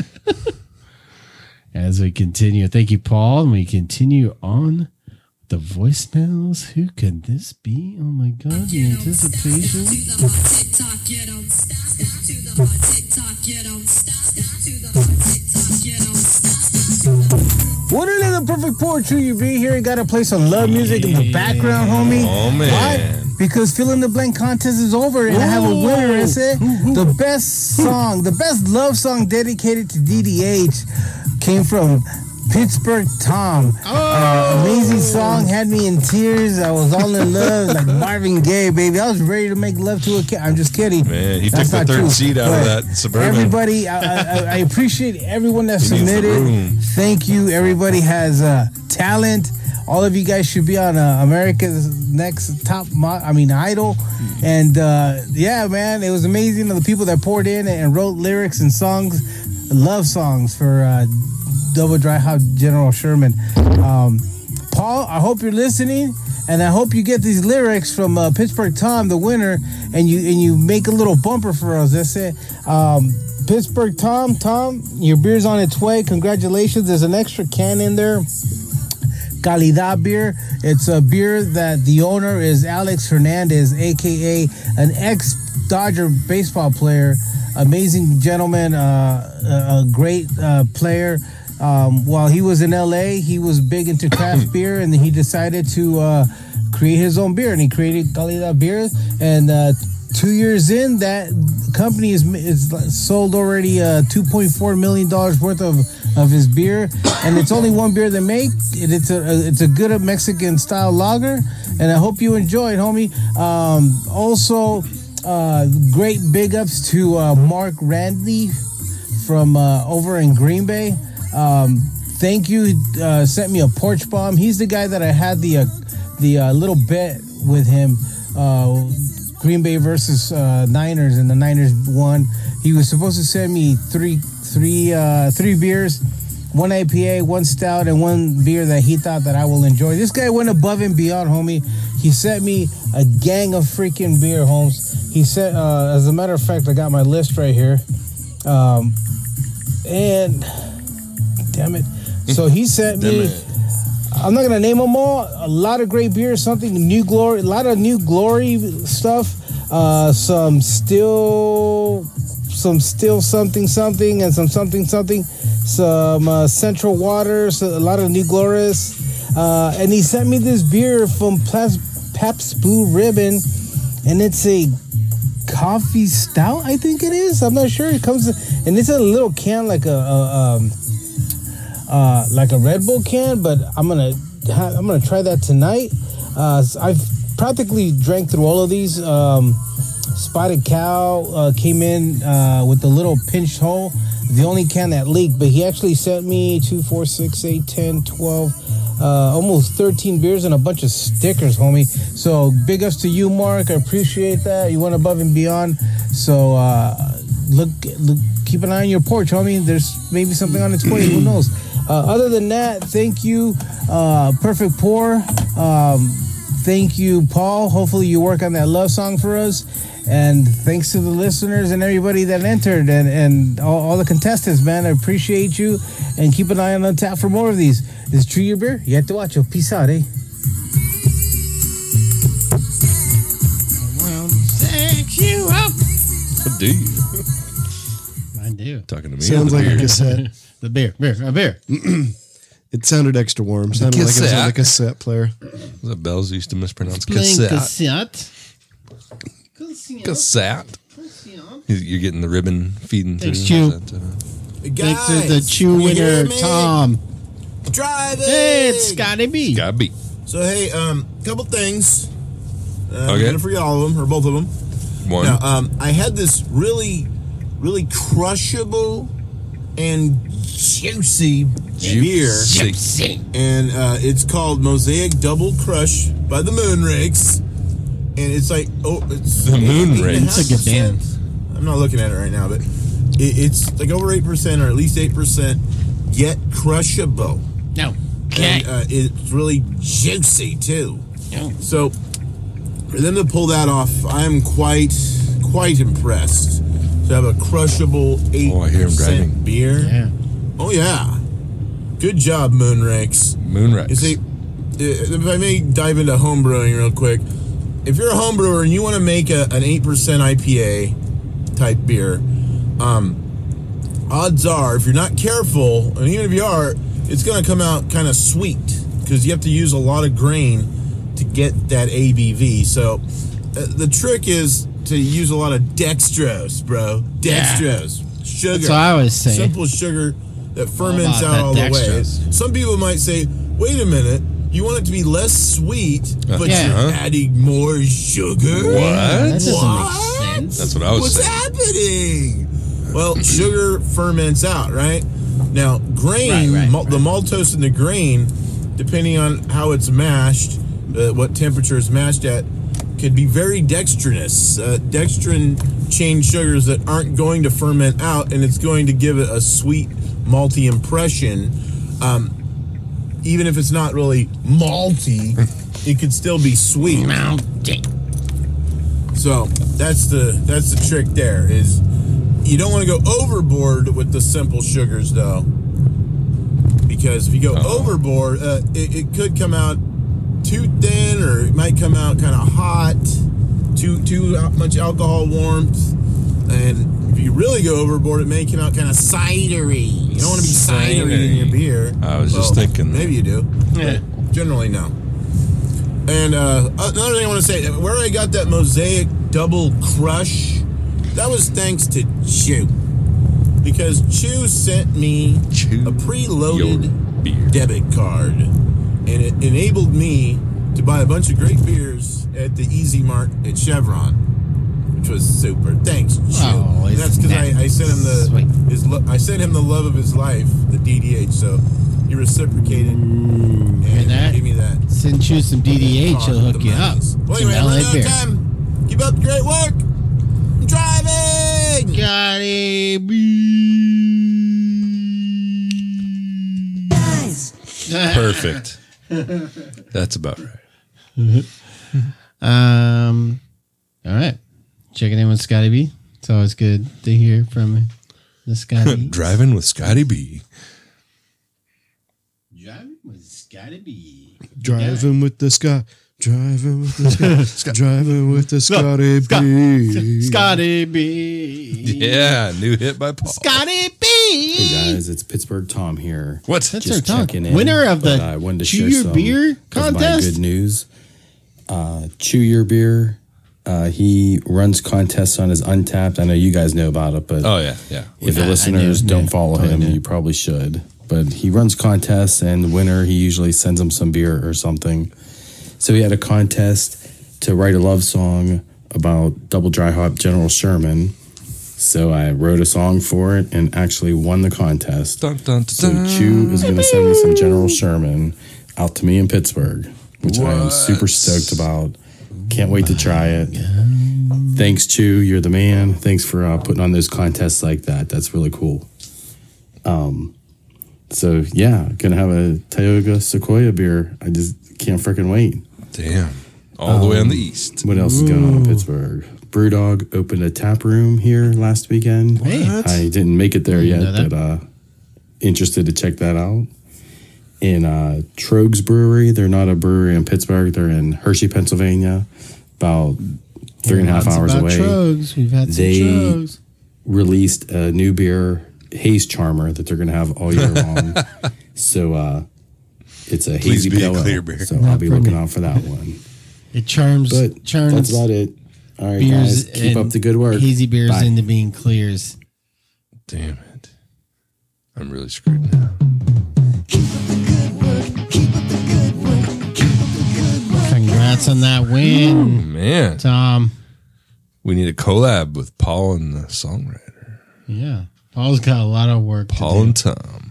As we continue, thank you, Paul, and we continue on the voicemails. Who could this be? Oh my God, the anticipation. What a little perfect poetry you be here. You got to play some love music in the background, homie. Oh man. Why? Because fill in the blank contest is over and I have a winner. Is it the best song, the best love song dedicated to D D H came from Pittsburgh Tom. Uh, amazing song, had me in tears. I was all in love, like Marvin Gaye, baby. I was ready to make love to a cat. I'm just kidding. Man, he That's took the not third true. seat out of But that Suburban. Everybody, I, I, I appreciate everyone that He needs the submitted. room. Thank you. Everybody has uh, talent. All of you guys should be on uh, America's Next Top, Mo- I mean, Idol. And uh, yeah, man, it was amazing. The people that poured in and wrote lyrics and songs, love songs for uh, Double Dry Hop General Sherman. Um, Paul, I hope you're listening, and I hope you get these lyrics from uh, Pittsburgh Tom, the winner, and you and you make a little bumper for us. That's it. Um, Pittsburgh Tom, Tom, your beer's on its way. Congratulations. There's an extra can in there. Calidad beer. It's a beer that the owner is Alex Hernandez, aka an ex-Dodger baseball player, amazing gentleman, uh, a great uh, player. Um, while he was in L A, he was big into craft beer, and he decided to uh, create his own beer, and he created Calidad beer. And uh, two years in, that company is, is sold already uh, two point four million dollars worth of of his beer, and it's only one beer they make. It, it's a it's a good Mexican style lager, and I hope you enjoy it, homie. Um, also, uh, great big ups to uh, Mark Randley from uh, over in Green Bay. Um, thank you. Uh, sent me a porch bomb. He's the guy that I had the uh, the uh, little bet with him. Uh, Green Bay versus uh, Niners, and the Niners won. He was supposed to send me three, three, uh, three beers, one I P A, one stout, and one beer that he thought that I will enjoy. This guy went above and beyond, homie. He sent me a gang of freaking beer, Holmes. He said, uh, as a matter of fact, I got my list right here, um, and damn it. So he sent me. I'm not gonna name them all. A lot of great beers, something New Glory, a lot of New Glory stuff. Uh, some still, some still something something, and some something something. Some uh, Central Waters, a lot of New Glorious, uh, and he sent me this beer from Pabst Blue Ribbon, and it's a coffee stout. I think it is. I'm not sure. It comes, and it's a little can like a. a um, Uh, like a Red Bull can, but I'm gonna ha- I'm gonna try that tonight. Uh, I've practically drank through all of these. Um, Spotted Cow uh, came in uh, with the little pinched hole, the only can that leaked, but he actually sent me two, four, six, eight, ten, twelve, uh, almost thirteen beers and a bunch of stickers, homie. So big ups to you, Mark. I appreciate that. You went above and beyond. So uh, look, look, keep an eye on your porch, homie. There's maybe something on its way. Who knows? Uh, other than that, thank you, uh, Perfect Pour. Um, thank you, Paul. Hopefully you work on that love song for us. And thanks to the listeners and everybody that entered and, and all, all the contestants, man. I appreciate you. And keep an eye on the tap for more of these. Is True Your Beer? You have to watch it. Peace out, eh? Well, thank you up. What do you? I do. Talking to me. Sounds or the like a beer? cassette. The beer, beer, a beer. It sounded extra warm. Sounded like it was cassette. on a cassette player. Was that Bells used to mispronounce Playing cassette? cassette. Cassette. Cassette. You're getting the ribbon feeding through. Thanks, Chew. Is that, uh, Thanks to the Chew winner, Tom. Drive it. Hey, it's Scotty B. gotta be. So hey, um, couple things. Uh, Okay. I'm gonna forget all of them or both of them. One. Now, um, I had this really, really crushable and juicy beer, Juicy. and uh, it's called Mosaic Double Crush by the Moonrakes, and it's like oh, it's The eight and a Moonrakes. half It's a good band. percent. I'm not looking at it right now, but it, it's like over eight percent or at least eight percent, yet crushable. No. And uh, it's really juicy too. No. So for them to pull that off, I'm quite quite impressed. To have a crushable eight Oh, I hear him driving. percent beer. Yeah. Oh yeah, good job, Moonrakes. Moonrakes. You see, if I may dive into home brewing real quick, if you're a home brewer and you want to make a, an eight percent I P A type beer, um, odds are, if you're not careful, and even if you are, it's going to come out kind of sweet because you have to use a lot of grain to get that A B V. So uh, the trick is to use a lot of dextrose, bro. Dextrose. Sugar. That's what I always say. Simple sugar that ferments about out that all the way. dextrose. Some people might say, wait a minute, you want it to be less sweet, but Yeah. you're adding more sugar? That doesn't What? make sense. That's what I was What's saying. happening? Well, sugar ferments out, right? Now, grain, Right, right, mal- the right. maltose in the grain, depending on how it's mashed, uh, what temperature it's mashed at, could be very dextrinous. Uh, dextrin chain sugars that aren't going to ferment out, and it's going to give it a sweet, malty impression. Um, even if it's not really malty, it could still be sweet. So that's the that's the trick. There is, you don't want to go overboard with the simple sugars though, because if you go Uh-oh. overboard, uh, it, it could come out too thin, or it might come out kind of hot, too too much alcohol warmth, and if you really go overboard, it may come out kind of cidery. You don't want to be cidery in your beer. I was just thinking that. Maybe you do. Yeah. Generally, no. And uh, another thing I want to say, where I got that Mosaic Double Crush, that was thanks to Chew. Because Chew sent me Chew a preloaded your beer. debit card. And it enabled me to buy a bunch of great beers at the Easy Mart at Chevron, which was super. Thanks, Chew. Oh, And that's because I, I sent him the sweet. his lo- I sent him the love of his life, the D D H. So he reciprocated and hear that? gave me that. Send you some D D H, he'll hook you up. Well, Some anyway, L I'm A running out beer. of time. Keep up the great work. I'm driving. Got it. Perfect. That's about right. Um, all right. Checking in with Scotty B. It's always good to hear from the Scotty. Driving with Scotty B. Driving with Scotty B. Driving with the Scott. Driving with the Scott. Driving with the Scotty B. Scotty B. Yeah, new hit by Paul. Scotty B. Hey guys, it's Pittsburgh Tom here. What? That's Just our talk. checking in. Winner of but the I wanted to Chew share Your some Beer of contest. my good news. Uh, Chew Your Beer. Uh, he runs contests on his Untapped. I know you guys know about it, but Oh, yeah, yeah. if I- the I listeners knew, don't yeah, follow probably him, knew. you probably should. But he runs contests, and the winner, he usually sends him some beer or something. So he had a contest to write a love song about Double Dry Hop General Sherman. So I wrote a song for it and actually won the contest. Dun, dun, dun, So dun. Chew is going to send me some General Sherman out to me in Pittsburgh, which I am What? super stoked about. Can't wait to try it. Thanks, Chew. You're the man. Thanks for uh, putting on those contests like that. That's really cool. Um, so yeah, gonna have a Tioga Sequoia beer. I just can't freaking wait. Damn. All the way on the east. What else is going on in Pittsburgh? Brewdog opened a tap room here last weekend. What? I didn't make it there yet, know that. but uh, interested to check that out. In uh, Trogs Brewery, they're not a brewery in Pittsburgh. They're in Hershey, Pennsylvania, about three and a half Lots hours about away. Trogs. We've had some They- Trogs. Released a new beer, Haze Charmer, that they're going to have all year long. So uh, it's a Please hazy be a pale ale. clear beer. So I'll be for looking me. out for that one. It charms, But churns that's about it. All right, beers. guys, keep and up the good work. Hazy beers Bye. into being clears. Damn it. I'm really screwed now. Congrats on that win, Man, Tom. we need a collab with Paul and the songwriter. Yeah, Paul's got a lot of work. Paul to and Tom.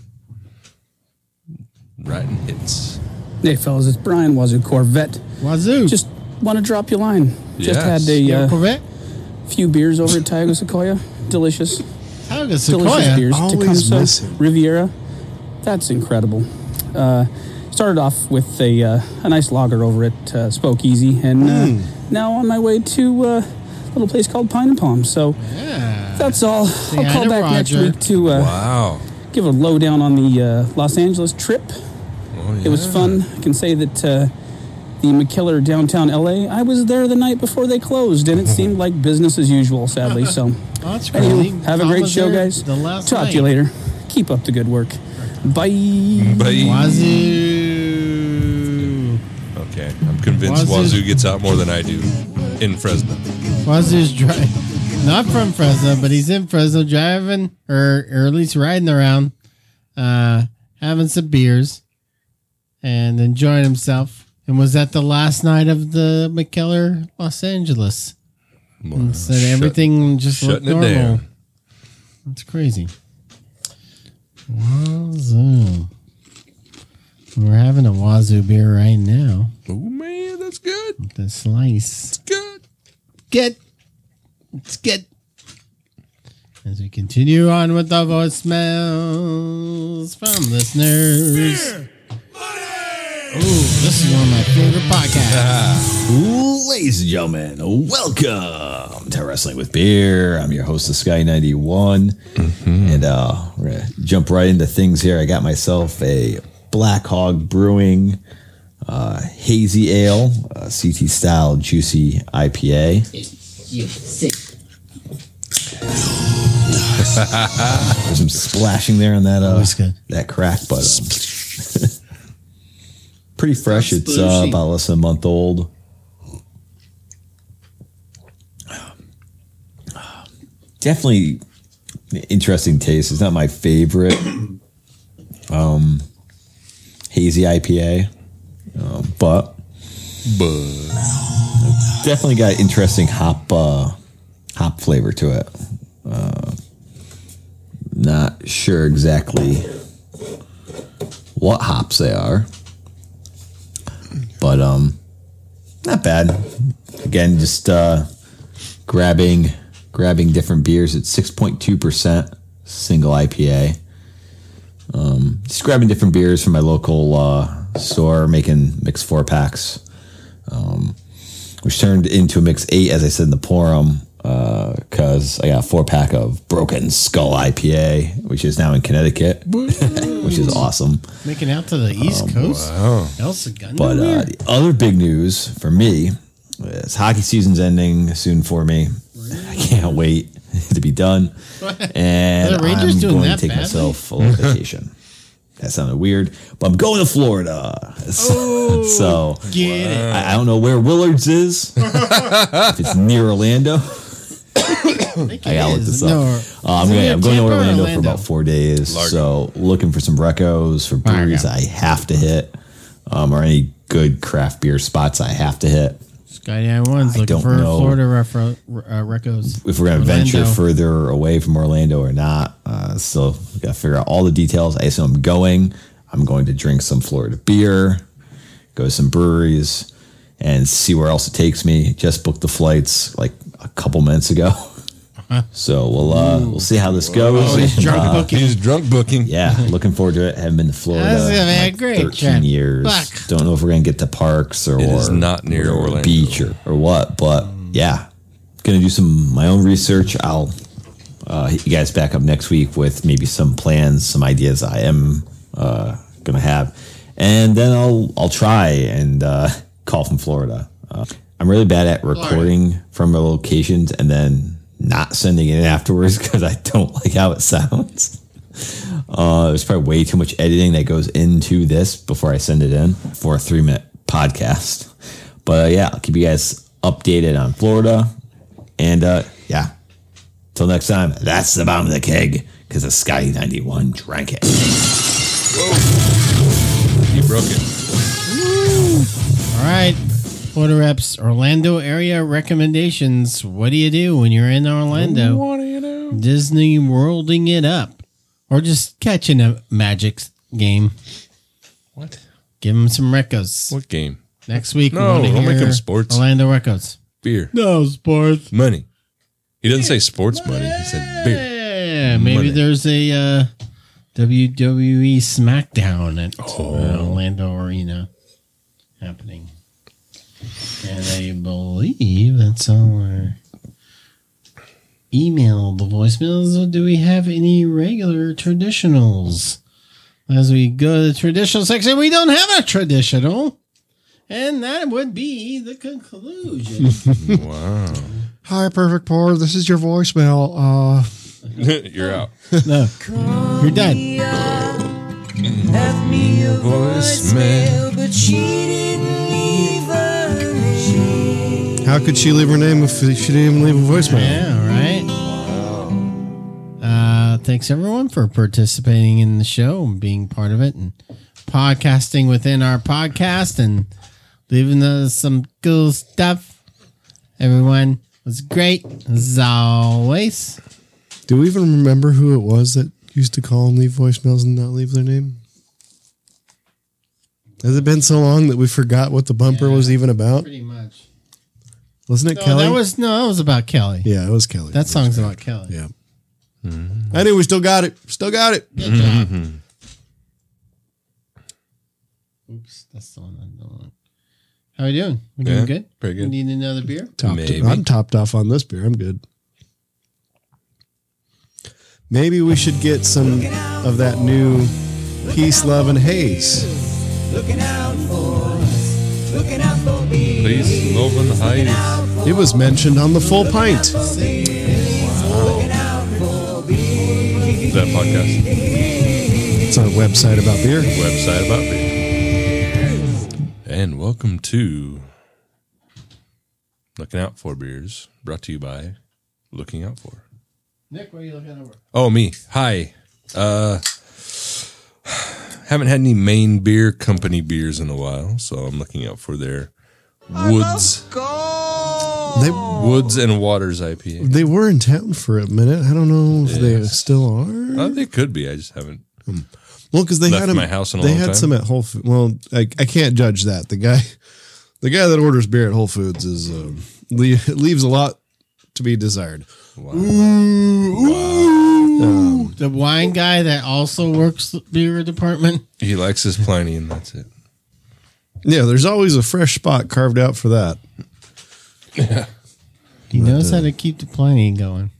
Writing hits. Hey fellas, it's Brian Wazoo Corvette. do. Wazoo. Just want to drop you a line. Just Yes. had a yeah, uh, Corvette. few beers over at Tioga Sequoia. Delicious, Tioga delicious Sequoia. beers. Always Tecumseh, missing. Riviera. That's incredible. Uh, started off with a uh, a nice lager over at uh, Spoke Easy, and uh, Hmm. now on my way to uh, a little place called Pine and Palm. So Yeah. that's all. hi I'll call to back Roger. next week to uh, Wow. give a lowdown on the uh, Los Angeles trip. Oh, It was yeah. fun. I can say that uh, the McKellar downtown L A, I was there the night before they closed, and it seemed like business as usual, sadly. So, Oh, that's anyway, crazy. have a Tom great was show, there guys. The last Talk night. to you later. Keep up the good work. Bye. Bye. Wazoo. Okay, I'm convinced Wazoo- Wazoo gets out more than I do in Fresno. Wazoo's driving, not from Fresno, but he's in Fresno driving, or, or at least riding around uh, having some beers and enjoying himself. And was that the last night of the McKellar Los Angeles? Well, And said shut- everything just looked shutting it normal. down. That's crazy. Wazoo. We're having a Wazoo beer right now. Oh man, that's good. With the slice. Good. Good. It's good. As we continue on with the voicemails from listeners. Ooh, this is one of my favorite podcasts. Ladies and gentlemen, welcome to Wrestling with Beer. I'm your host, the Sky ninety-one. Mm-hmm. And uh, we're going to jump right into things here. I got myself a Black Hog Brewing uh, Hazy Ale, uh, C T Style Juicy I P A. There's some splashing there on that uh, that crack, but um, pretty fresh. It's uh, about less than a month old. Definitely interesting taste. It's not my favorite um, hazy I P A, um, but but definitely got interesting hop uh, hop flavor to it. Uh, not sure exactly what hops they are, but um, not bad. Again, just uh, grabbing grabbing different beers at six point two percent single I P A. Um, just grabbing different beers from my local uh, store, making mix four packs, um, which turned into a mix eight, as I said in the forum, because uh, I got a four pack of Broken Skull I P A, which is now in Connecticut, which is awesome. Making out to the East Um, Coast. Wow. Elsa Gundam But uh, beer? the other big news for me is hockey season's ending soon for me. I can't wait to be done. And Are the Rangers I'm doing going to that take badly? myself a little vacation. That sounded weird, but I'm going to Florida. Oh, so get it. I, I don't know where Willards is. If it's near Orlando. I gotta look this up. No, Uh, I'm, is it going, near I'm going to Tampa or Orlando, Orlando? for about four days. Largo. So looking for some recos, for breweries Largo. I have to hit, um, or any good craft beer spots I have to hit. Sky ninety-one's I looking don't for know Florida refro, uh, recos. If we're going to Orlando. venture further away from Orlando or not. Uh, so we got to figure out all the details. I assume I'm going. I'm going to drink some Florida beer, go to some breweries, and see where else it takes me. Just booked the flights like a couple minutes ago. So we'll uh, we'll see how this goes. Oh, he's And, drunk uh, booking. He's drunk booking. Yeah, looking forward to it. Haven't been to Florida That's gonna in be a like great thirteen trip. years. Fuck. Don't know if we're gonna get to parks or, It is or not near or Orlando. beach or, or what. But yeah, gonna do some my own research. I'll uh, hit you guys back up next week with maybe some plans, some ideas I am uh, gonna have, and then I'll I'll try and uh, call from Florida. Uh, I'm really bad at recording from the locations and then not sending it in afterwards because I don't like how it sounds. Uh, there's probably way too much editing that goes into this before I send it in for a three minute podcast. But uh, yeah, I'll keep you guys updated on Florida. And uh, yeah, till next time, that's the bottom of the keg because the Sky ninety-one drank it. He broke it. All right. Florida Reps, Orlando area recommendations. What do you do when you're in Orlando? What do you do? Disney worlding it up. Or just catching a Magic game. What? Give them some recos. What game? Next week, No, we want to don't hear make 'em sports. Orlando recos. Beer. No, sports. Money. He doesn't say sports money. He said beer. Yeah, maybe Money. there's a uh, W W E SmackDown at Oh. uh, Orlando Arena happening. And I believe that's all our email, the voicemails. Do we have any regular traditionals? As we go to the traditional section, we don't have a traditional. And that would be the conclusion. Wow. Hi, Perfect Pour. This is your voicemail. Uh, You're out. No, you're done. Left me a Voicemail. voicemail, but she didn't leave a name. how could she leave her name if she didn't even leave a voicemail? Yeah, right. Uh, thanks everyone for participating in the show and being part of it and podcasting within our podcast and leaving us some cool stuff. Everyone was great as always. Do we even remember who it was that used to call and leave voicemails and not leave their name? Has it been so long that we forgot what the bumper Yeah, was even about? Pretty much. Wasn't it No, Kelly? that was no, that was about Kelly. Yeah, it was Kelly. That song's about Kelly. Yeah. Mm-hmm. I knew we still got it. Still got it. Good job. Oops, that's the one I don't want. How are you doing? We doing Yeah, good? pretty good. Need another beer? Topped, Maybe. I'm topped off on this beer. I'm good. Maybe we should get some of that new Peace, Love, and Haze. Looking out for us. Looking out for me. Please, love and haze. It was mentioned on the Full Pint. Looking out for me. That podcast. It's our website about beer. Website about beer. And welcome to Looking Out For Beers, brought to you by Looking Out For. Nick, what are you looking over? Oh, me. Hi. Uh, haven't had any Maine Beer Company beers in a while, so I'm looking out for their Woods. They Woods and Waters I P A. they were in town for a minute. I don't know if they Yes. still are. Uh, they could be. I just haven't. Well, because they Left had 'em- my house in a they long had time. some at Whole Foods. Well, I, I can't judge that. The guy, the guy that orders beer at Whole Foods is um, le- leaves a lot to be desired. Wow. Um, The wine guy that also works the beer department. He likes his Pliny, and that's it. yeah, there's always a fresh spot carved out for that. He knows how to keep the Pliny going.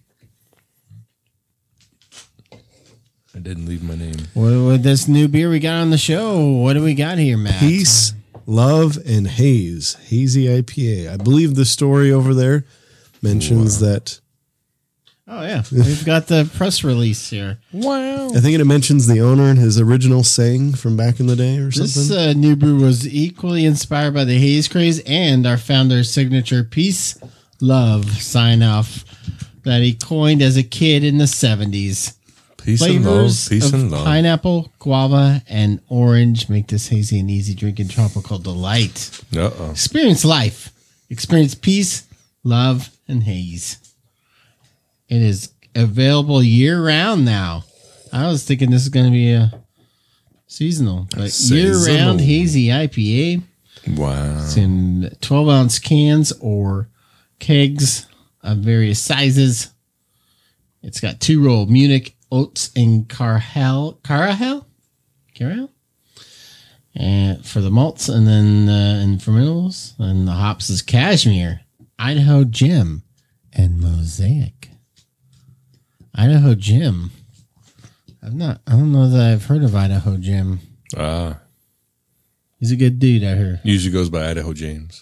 I didn't leave my name. What with this new beer we got on the show? What do we got here, Matt? Peace, Love, and Haze, Hazy I P A. I believe the story over there mentions that. Oh yeah, we've got the press release here. Wow. I think it mentions the owner and his original saying from back in the day or something. This uh, new brew was equally inspired by the haze craze and our founder's signature peace, love sign off that he coined as a kid in the seventies. Peace and love. Flavors Peace of and love. pineapple, guava, and orange make this hazy and easy drinking tropical delight. Uh-oh. Experience life. Experience peace, love, and haze. It is available year round now. I was thinking this is going to be a seasonal, but year Seasonal. round hazy I P A. Wow. It's in twelve ounce cans or kegs of various sizes. It's got two roll Munich oats and Carahel, Carahel, Carahel, and for the malts, and then uh, and for minerals, and the hops is Cashmere, Idaho Jim, and Mosaic. Idaho Jim. I've not. I don't know that I've heard of Idaho Jim. Ah. He's a good dude, I heard. Usually goes by Idaho James.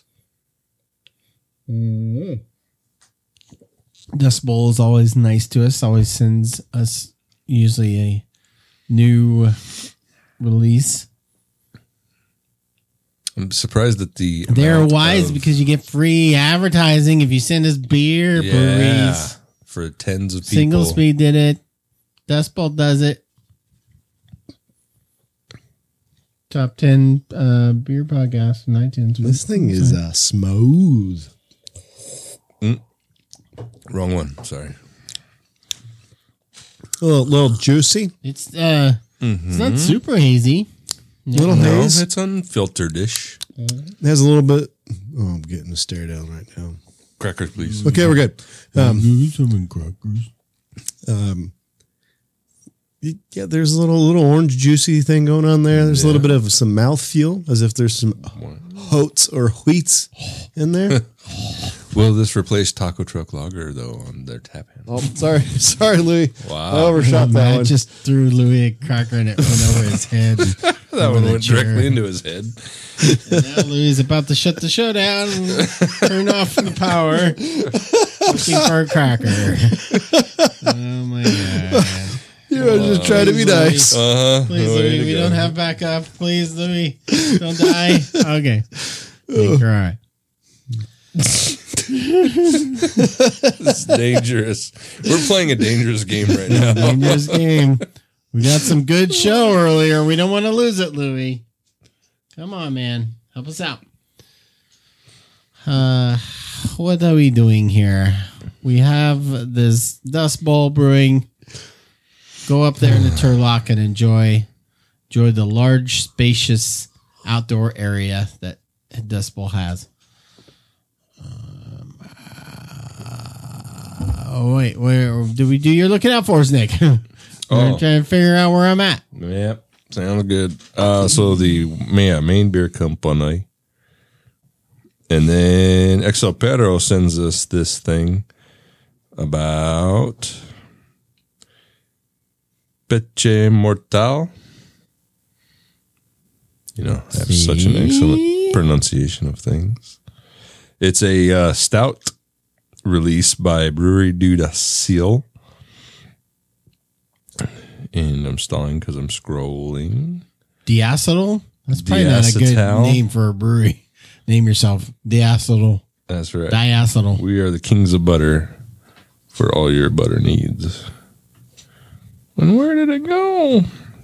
Mm-hmm. Dust Bowl is always nice to us. Always sends us usually a new release. I'm surprised that the They're amount wise of- because you get free advertising if you send us beer. yeah, Breweries. for tens of people. Single Speed did it. Dust Bowl does it. Top ten uh, beer podcast in iTunes. This thing is uh, smooth. Wrong one. Sorry. A little, little juicy. It's uh, it's not super hazy. Little No, haze. it's unfiltered-ish. It has a little bit. Oh, I'm getting a stare down right now. Crackers, please. Okay, we're good. Um, Some crackers. um, y- yeah, there's a little little orange juicy thing going on there. There's a little bit of some mouthfeel, as if there's some oats or wheats in there. Will this replace Taco Truck Lager, though, on their tap hand? Oh, sorry, sorry, Louis. Wow. I overshot that Matt one. just threw Louis a cracker and it went over his head. That one went directly into his head. And now Louis is about to shut the show down and turn off the power. Looking for a cracker. Oh my god. You were just trying to be nice. Uh-huh. Please, Way Louis, to we go. don't have backup. Please, Louis, don't die. Okay. Think you're all right. It's dangerous. We're playing a dangerous game right now. Dangerous game. We got some good show earlier. We don't want to lose it, Louie. Come on, man. Help us out. Uh, what are we doing here? We have this Dust Bowl brewing. Go up there in the Turlock and enjoy enjoy the large, spacious outdoor area that Dust Bowl has. Um, uh, oh wait, where did we do? You're looking out for us, Nick. I'm Oh. trying to figure out where I'm at. Yep, sounds good. Uh, so the yeah, main beer company, and then Excel Perro sends us this thing about Peche Mortal. You know, I have such an excellent pronunciation of things. It's a uh, stout release by Brewery du Seal. And I'm stalling because I'm scrolling. Diacetyl? That's probably not a good Diacetyl. name for a brewery. Name yourself Diacetyl. That's right. Diacetyl. We are the kings of butter for all your butter needs. And where did it go?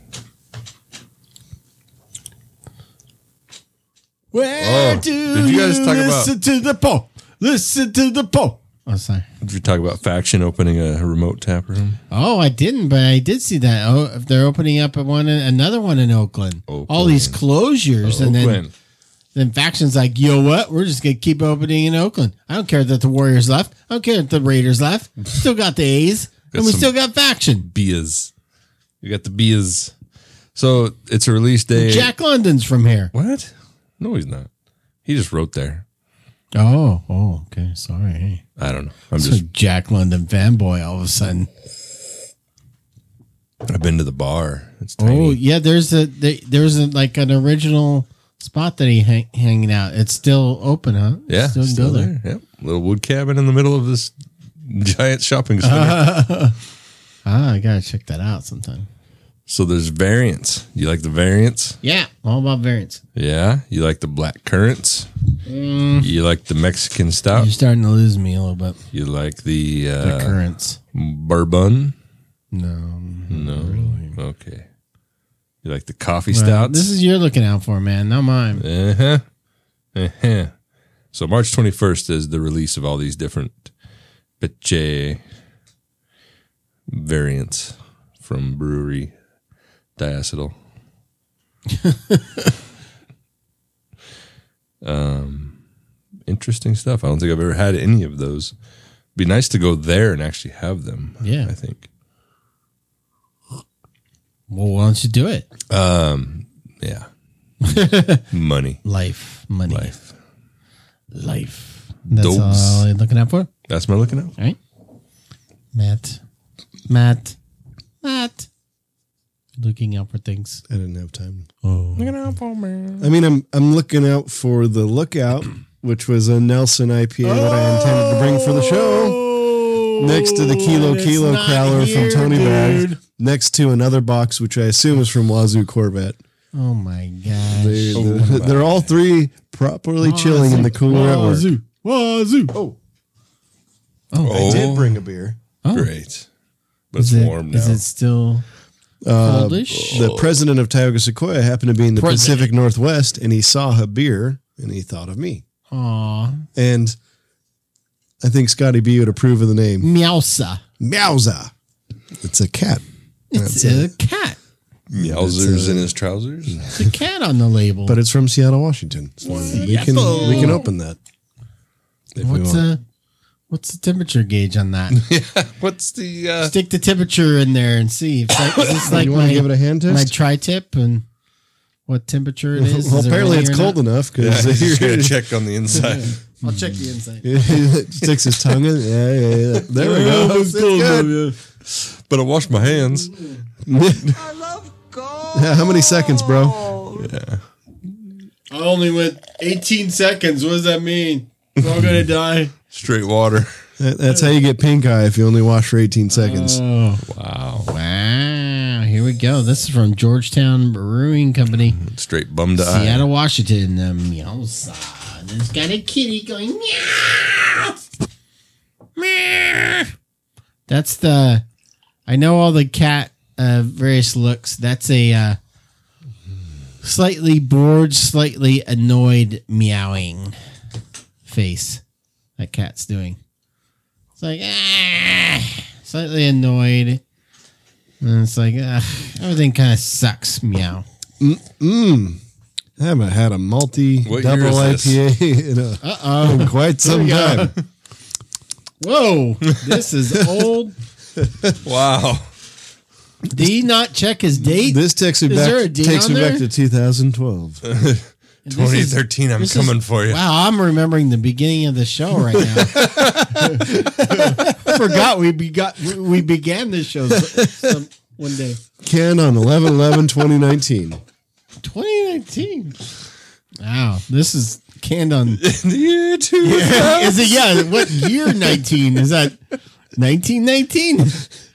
Where Oh, do did you guys talk about- listen to the poll? Listen to the poll. Oh, sorry. Did you talk about Faction opening a remote tap room? Oh, I didn't, but I did see that. Oh, if they're opening up a one, another one in Oakland. All these closures, and then Oakland. then Faction's like, yo, what? We're just gonna keep opening in Oakland. I don't care that the Warriors left. I don't care that the Raiders left. Still got the A's, and we some- still got Faction. Beers. You got the beers. So it's a release day. Jack London's from here. What? No, he's not. He just wrote there. Oh, oh, okay. Sorry. I don't know. I'm So just. Jack London fanboy all of a sudden. I've been to the bar. It's Oh tiny. yeah, there's a they, there's a, like an original spot that he hang, hanging out. It's still open, huh? Yeah, still, still go there. there. Yep, little wood cabin in the middle of this giant shopping center. Ah, I gotta check that out sometime. So there's variants. You like the variants? Yeah, all about variants. Yeah. You like the black currants? Mm, You like the Mexican stout? you're starting to lose me a little bit. You like the, uh, The currents. bourbon? No, No. Okay. You like the coffee well, stouts? this is you're looking out for, man, not mine. Uh-huh. Uh-huh. So March twenty-first is the release of all these different Peche variants from Brewery Diacetyl. um, interesting stuff. I don't think I've ever had any of those. Be nice to go there and actually have them. Yeah. I think. Well, why don't you do it? Um, yeah. Money. Life, money, Life. life. That's Dopes. all you're looking out for. All That's my looking out. right, Matt, Matt, Matt. Looking out for things. I didn't have time. Oh, Looking out for me. I mean, I'm I'm looking out for the Lookout, which was a Nelson I P A that I intended to bring for the show. Next to the Kilo it's Kilo not Crowler here, from Tony dude. Bag. Next to another box, which I assume is from Wazoo Corvette. oh my gosh. They, Oh they're, my. they're all three properly chilling in the cooler at work. Wazoo, Wazoo. Oh, Oh, I did bring a beer. oh. Great. But it's Is it, warm now. is it still Uh, coldish? the president of Tioga Sequoia happened to be in the President. Pacific Northwest, and he saw a beer, and he thought of me. Aw, And I think Scotty B would approve of the name. Meowsa. Meowza. It's a cat. It's That's a it. cat. Meowsers It's, uh, in his trousers. It's a cat on the label. But it's from Seattle, Washington. So we can we can open that. If we what's want. uh what's the temperature gauge on that? What's the uh Stick the temperature in there and see. If that, is this like you want my, to give it a hand my test? tri-tip and what temperature it is? Well, Is it apparently really it's or cold not? enough yeah, because he's gonna check on the inside. I'll check the inside. he sticks his tongue in. Yeah, yeah, yeah. There we go. It's good. But I washed my hands. Yeah, how many seconds, bro? Yeah. I only went eighteen seconds. What does that mean? We're all gonna die. Straight water. That- That's how you get pink eye if you only wash for eighteen seconds. Oh Wow. wow! Here we go. This is from Georgetown Brewing Company, Straight bummed eye. Seattle, Washington. Um, Meowsa. It's got a kitty going meow. That's the. I know all the cat uh, various looks. That's a uh, slightly bored, slightly annoyed meowing face that cat's doing. It's like ah, slightly annoyed, and it's like ah, everything kind of sucks. Meow. Mm. I haven't had a multi What year double is I P A in, a, Uh-oh. in quite some Here we go. time. Whoa, this is old. Wow. Did he not check his date? This takes me Is back. there a date Takes on me there? back to two thousand twelve. twenty thirteen, I'm this coming is- for you. Wow, I'm remembering the beginning of the show right now. I forgot we begot we began this show some, one day. Ken on eleven eleven twenty nineteen. twenty nineteen. Wow, this is canned on. The year two. Yeah, is it? Yeah, what year? nineteen is that? nineteen nineteen.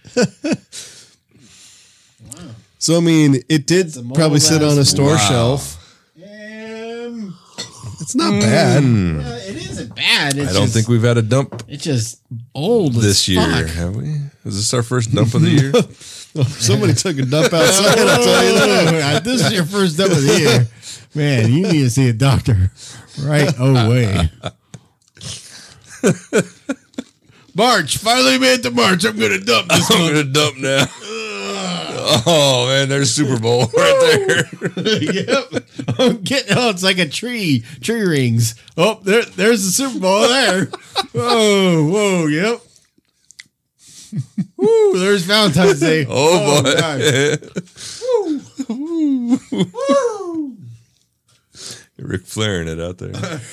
So I mean, it did a probably sit on a mold-ass- store Wow. shelf. Um, It's not bad. uh, it isn't bad. It's I don't just, think we've had a dump it's just old this as year, fuck. have we? Is this our first dump of the year? Somebody took a dump outside. I'll tell you that. This is your first dump of the year, man. You need to see a doctor right away. March finally made the March. I'm gonna dump this I'm one. gonna dump now. Oh man, there's Super Bowl right there. Yep. I'm getting. Oh, it's like a tree. Tree rings. Oh, there, there's the Super Bowl there. Whoa, whoa, yep. Woo, there's Valentine's Day. Oh, boy. God. Woo. Woo. Ric Flairing it out there.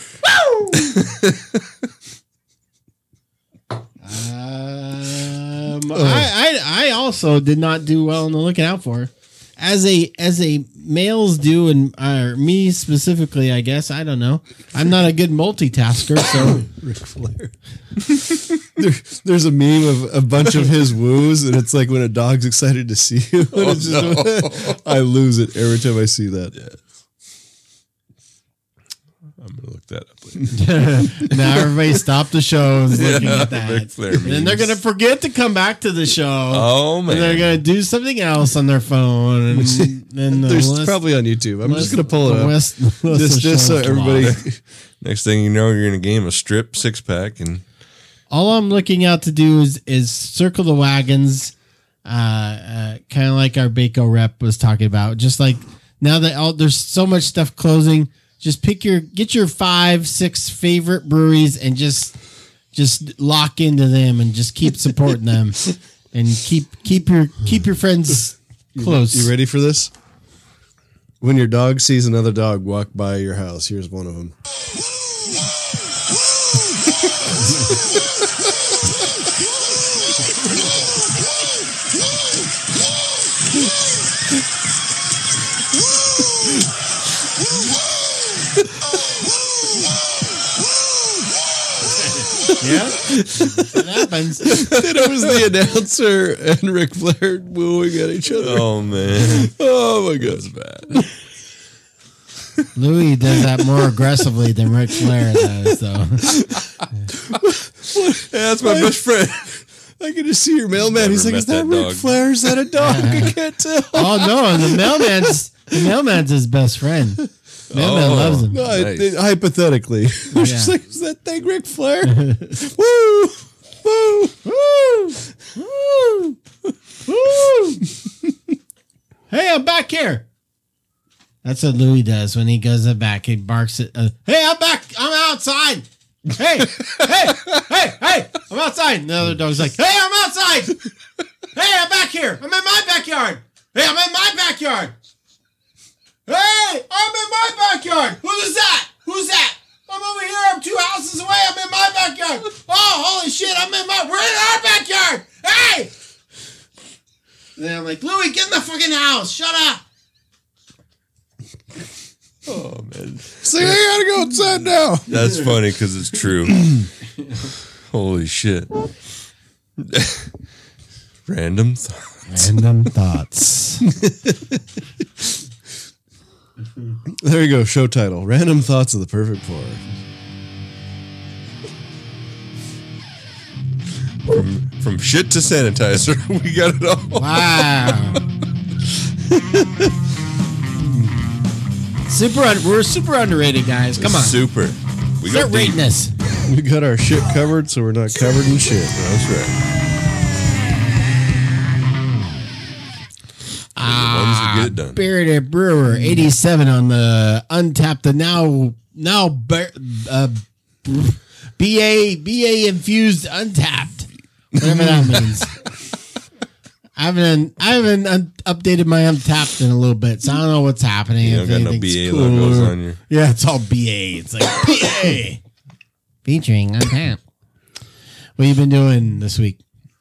Um, I, I I also did not do well in the looking out for, as a as a males do, and uh, me specifically. I guess I don't know. I'm not a good multitasker, so Ric Flair. there, there's a meme of a bunch of his woos, and it's like when a dog's excited to see you. Oh, It's just- I lose it every time I see that. Yeah. I'm gonna look that up later. now everybody stop the show and is looking Yeah, at that. Ric Flair And then they're memes. gonna forget to come back to the show. Oh man, And they're gonna do something else on their phone, and then the There's list- probably on YouTube. I'm just list- gonna pull it the up. list- list of Just, just so shows everybody. long. Next thing you know, you're in a game of strip six pack and All I'm looking out to do is is circle the wagons, uh, uh, kind of like our Baco rep was talking about. Just like now that all, there's so much stuff closing, just pick your get your five, six favorite breweries and just just lock into them and just keep supporting them and keep keep your keep your friends close. You ready for this? When your dog sees another dog walk by your house, here's one of them. Yeah, that happens. And it was the announcer and Ric Flair wooing at each other. oh man, Oh my god, that's bad. Louis does that more aggressively than Ric Flair does, though. Yeah, that's my best friend. I can just see your mailman. He's Never like, "Is met that that Ric dog." Flair? Is that a dog? I can't tell." Oh no, and the mailman's the mailman's his best friend. Mailman Oh. loves him. No, I- Nice. it- hypothetically, I'm just Yeah. like, "Is that thing Ric Flair?" Woo! Woo! Woo! Woo! Woo! Hey, I'm back here. That's what Louis does when he goes back. He barks at, uh, "Hey, I'm back. I'm outside. Hey, hey, hey, hey, I'm outside." And the other dog's like, "Hey, I'm outside. Hey, I'm back here. I'm in my backyard. Hey, I'm in my backyard. Hey, I'm in my backyard. Who's that? Who's that? I'm over here. I'm two houses away. I'm in my backyard. Oh, holy shit. I'm in my, we're in our backyard. Hey." And then I'm like, "Louis, get in the fucking house. Shut up." Oh man, So I gotta go outside now. that's funny because it's true. Holy shit. Random thoughts. Random thoughts. There you go. Show title: Random Thoughts of the Perfect Four. From, from shit to sanitizer, we got it all. Wow. super, un- we're super underrated, guys. Come on, Super. We start got rating deep. us. We got our shit covered, so we're not covered in shit. That's right. We're the ones that get it done. Bearded Brewer eighty-seven on the Untapped, the now now ber- uh, B A B A infused Untapped, whatever that means. I haven't I haven't un- updated my Untapped in a little bit, so I don't know what's happening. You don't if got no anything's B A cool logos or- on your. Yeah, it's all B A. It's like B A featuring Untapped. What you been doing this week?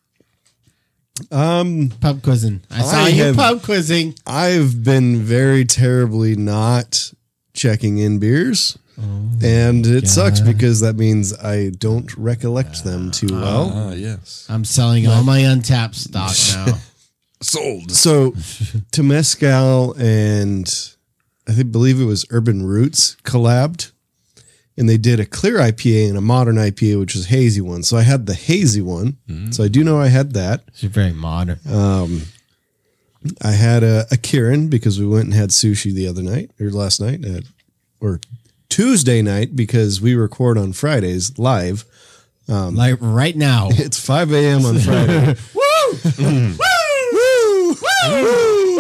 Um, Pub quizzing. I saw I you have- pub quizzing. I've been very terribly not checking in beers. And it sucks because that means I don't recollect them too well. Ah, yes. I'm selling all my Untapped stock now. Sold. So, Temescal and I think believe it was Urban Roots collabed, and they did a clear I P A and a modern I P A, which was a hazy one. So I had the hazy one. So I do know I had that. It's very modern. Um, I had a, a Kirin because we went and had sushi the other night or last night at, or Tuesday night because we record on Fridays live. Um, like right now. It's five a.m. on Friday. Woo! Woo! Woo! Woo!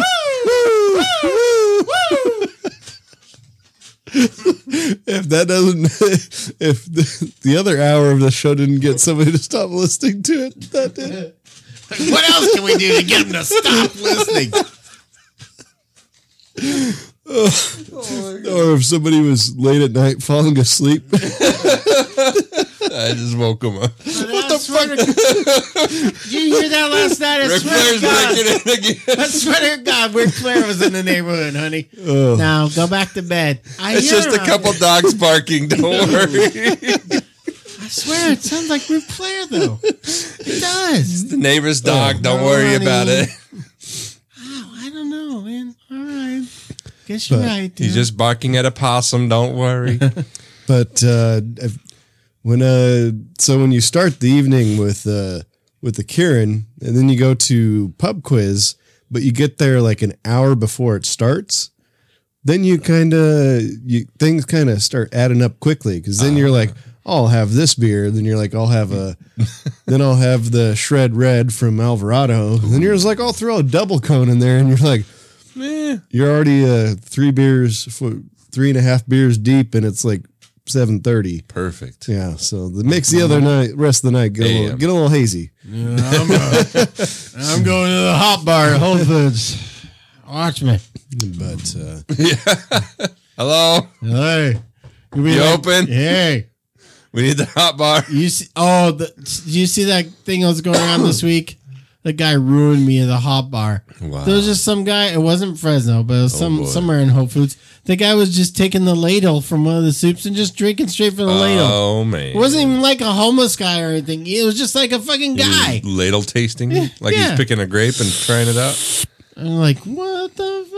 If that doesn't, if the, the other hour of the show didn't get somebody to stop listening to it, that did. What else can we do to get them to stop listening? Oh, or if somebody was late at night falling asleep. I just woke him up. What the fuck? Did you hear that last night? I Ric swear Flair's to God. breaking in again. I swear to God, Ric Flair was in the neighborhood, honey. Oh. Now go back to bed. I It's hear just a him. couple dogs barking. Don't worry. I swear, it sounds like Ric Flair, though. It does. The neighbor's dog. Oh, Don't no, worry honey. about it. Oh, I don't know, man. All right. Guess you're But right. He's dude. just barking at a possum. Don't worry. But uh, I've- when uh, so when you start the evening with uh, with the Kirin, and then you go to pub quiz, but you get there like an hour before it starts, then you kind of you things kind of start adding up quickly because then you're like, oh, I'll have this beer, then you're like, I'll have a, then I'll have the Shred Red from Alvarado, and then you're just like, I'll throw a double cone in there, and you're like, Eh. you're already uh, three beers, f- three and a half beers deep, and it's like seven thirty. Perfect. Yeah, so that makes the other night, rest of the night, get a little, Damn. get a little hazy. Yeah, I'm, uh, I'm going to the hot bar at Whole Foods. Watch me. But uh, Yeah. Hello. Hey. You, You open? Hey. We need the hot bar. You see? Oh, the, did you see that thing that was going around this week? The guy ruined me at the hot bar. Wow. There was just some guy. It wasn't Fresno, but it was some boy. somewhere in Whole Foods. The guy was just taking the ladle from one of the soups and just drinking straight from the ladle. Oh man. It wasn't even like a homeless guy or anything. It was just like a fucking guy. Ladle tasting, Yeah, like yeah. he's picking a grape and trying it out. I'm like, what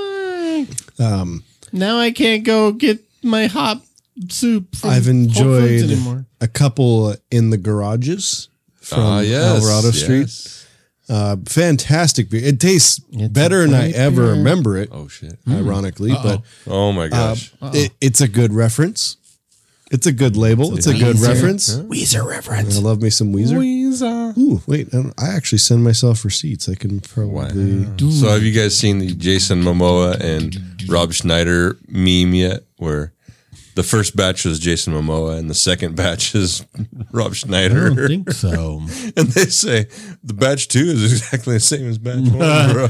the fuck? um, Now I can't go get my hot soup. From I've Whole Foods enjoyed anymore. a couple in the garages from Ah, yes, Alvarado Street. yes. Uh, fantastic beer. It tastes It's better a than I great ever beer. remember it. Oh shit. Ironically, Uh-oh. Oh my but gosh. uh, it, it's a good reference. It's a good label. It's a good Weezer. reference. Weezer reference. I love me some Weezer. Weezer. Ooh, wait! I, don't- I actually send myself receipts. I can probably. Wow. So have you guys seen the Jason Momoa and Rob Schneider meme yet? Where the first batch was Jason Momoa and the second batch is Rob I Schneider. don't think so. And they say the batch two is exactly the same as batch one, bro.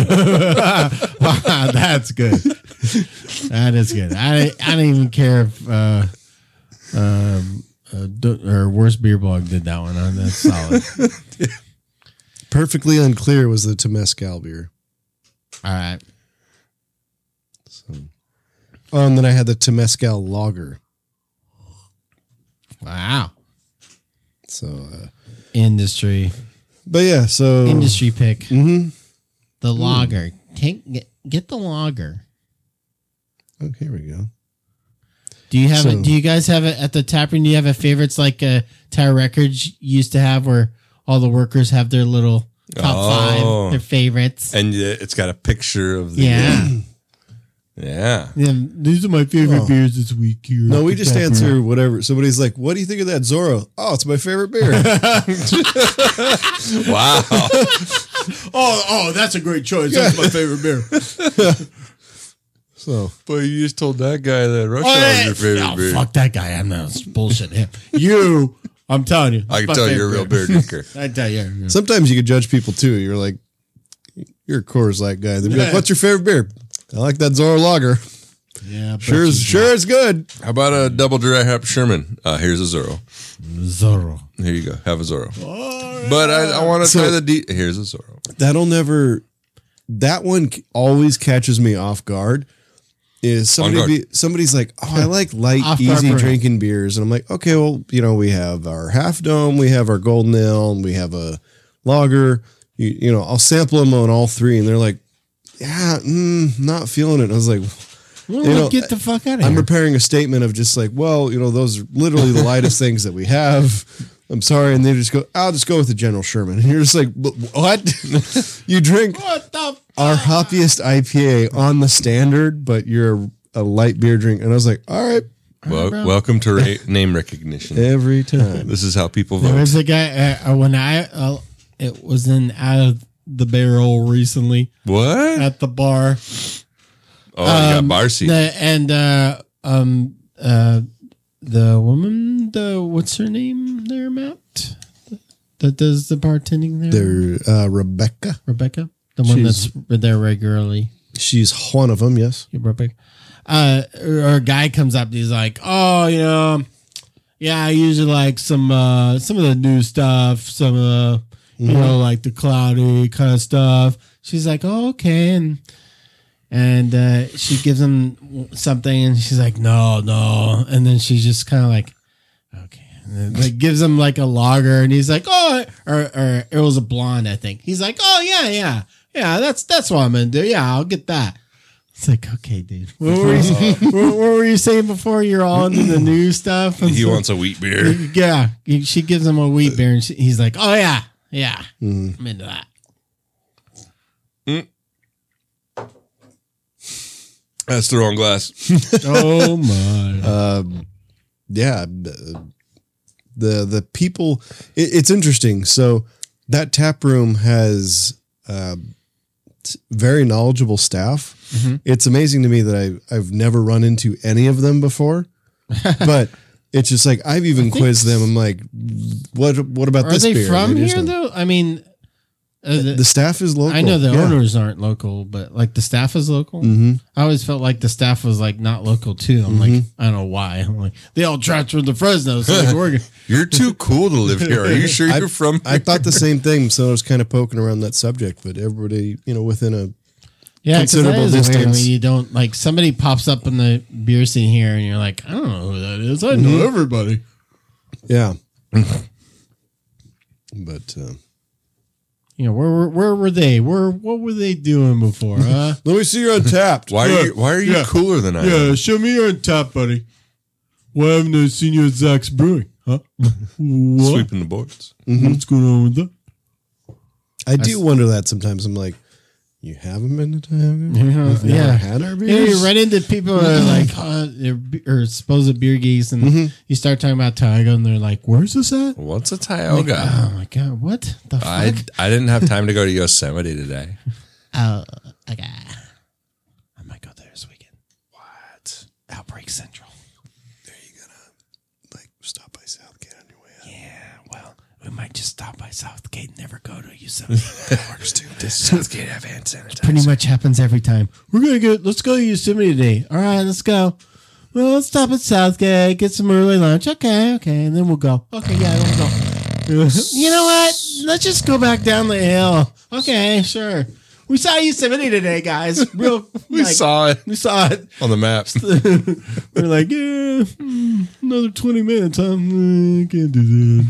That's good. That is good. I I don't even care if uh, um, uh, D- or Worst Beer Blog did that one. Uh, That's solid. Perfectly unclear was the Temescal beer. All right. So. Oh, and then I had the Temescal lager. Wow. So, uh, Industry. but yeah, so Industry pick. Mm-hmm. The lager. Take get, get the lager. Oh, here we go. Do you have So- it? Do you guys have it at the tap room? Do you have a favorites like uh, Tower Records used to have, where all the workers have their little top Oh. five, their favorites. And uh, it's got a picture of the. Yeah. Yeah. Yeah, these are my favorite Oh. beers this week. Here No, at we the just tap room. answer whatever. Somebody's like, "What do you think of that Zorro?" Oh, it's my favorite beer. Wow. Oh, oh, that's a great choice. That's my favorite beer. So, But you just told that guy that Russia Oh, was yeah. your favorite No, beer. fuck that guy. I'm not bullshit him. You, I'm telling you. I can that's tell my you're a real favorite beer drinker. I tell you. yeah. sometimes you can judge people too. You're like, "You're a Coors Light guy." They'd be like, Yeah. "What's your favorite beer?" I like that Zorro Lager. Yeah, but Sure, is, you sure, it's good. How about a double dry hop Sherman? Uh, here's a Zorro. Zorro. Here you go. Have a Zorro. But I, I want to So- try the de- Here's a Zorro. That'll never. That one always catches me off guard. Is somebody guard. be, somebody's like, "Oh, I like light, Off guard easy for- drinking beers," and I'm like, "Okay, well, you know, we have our Half Dome, we have our Golden Ale, and we have a lager. You, you know, I'll sample them on all three, and they're like, "Yeah, mm, not feeling it." And I was like, Well, You know, get the fuck out of I'm here. preparing a statement of just like, well, you know, those are literally the lightest things that we have. I'm sorry. And they just go, I'll just go with the General Sherman. And you're just like, "But what? You drink What the our hoppiest I P A on the standard, but you're a light beer drink. And I was like, all right, Well, bro. welcome to ra- name recognition. every time. This is how people There vote. was a guy uh, when I uh, it was in Out of the Barrel recently What? at the bar. Oh, you got Um, bar seat. The, and uh, um, uh, the woman, the what's her name there, Matt? That does the bartending there, They're uh, Rebecca. Rebecca, the one She's- that's there regularly. She's one of them. Yes. Yeah, Rebecca. Uh, or a guy comes up and he's like, "Oh, you know, yeah, I usually like some uh, some of the new stuff, some of the, you know, like the cloudy kind of stuff." She's like, "Oh, okay," and and uh, she gives him something, and she's like, "No, no," and then she's just kind of like, "Okay," and then, like gives him like a lager, and he's like, "Oh," or or it was a blonde, I think. He's like, "Oh yeah, yeah, yeah, that's that's what I'm gonna do. Yeah, I'll get that." It's like, okay, dude. What were you, what, what were you saying before? You're all into the new stuff. And He so- wants a wheat beer. Yeah, he- she gives him a wheat beer, and she, he's like, "Oh yeah, yeah, I'm into that." That's the wrong glass. Oh my! Um, yeah, the the, the people. It, it's interesting. So that tap room has uh, t- very knowledgeable staff. It's amazing to me that I I've never run into any of them before, but it's just like I've even think quizzed them. I'm like, what what about Are this they beer? from And they just here don't. though? I mean, uh, the, The staff is local. I know the yeah. owners aren't local, but like the staff is local. Mm-hmm. I always felt like the staff was like not local too. I'm like, I don't know why. I'm like, they all transferred to Fresno, so like we're You're too cool to live here. Are you sure you're I, from I thought the same thing, so I was kind of poking around that subject. But everybody, you know, within a yeah, because that considerable is weird. I distance. mean, you don't like somebody pops up in the beer scene here, and you're like, I don't know who that is. I know Mm-hmm. everybody. yeah. But uh, You know, where were where were they? Where what were they doing before? Huh? let me see your Untapped. Why are you Why are you Yeah. cooler than I Yeah, am? show me your Untapped, buddy. Why haven't I seen you at Zach's Brewing? Huh? What? Sweeping the boards. What's going on with that? I do wonder that sometimes. I'm like, you haven't been to Tioga? Yeah, We've never yeah. had our You, know, beers? you run into people who are like, uh, they're be- or supposed beer geeks, and Mm-hmm. you start talking about Tioga, and they're like, "Where's this at?" What's a Like, Tioga? oh my god, what the fuck? I I didn't have time to go to Yosemite today. Oh, okay. I might go there this weekend. What? Outbreak Central. Like, stop by Southgate on your way out. Yeah, well, we might just stop by Southgate and never go to Yosemite. Works too. This Southgate have hand sanitizer. Pretty much happens every time. We're gonna go. Let's go to Yosemite today. All right, let's go. Well, let's stop at Southgate, get some early lunch. Okay, okay, and then we'll go. Okay, yeah, then we'll go. You know what? Let's just go back down the hill. Okay, sure. We saw Yosemite today, guys. Real. We like, saw it We saw it. on the maps. We're like, yeah, hmm, another twenty minutes. Huh? Mm, can't do that.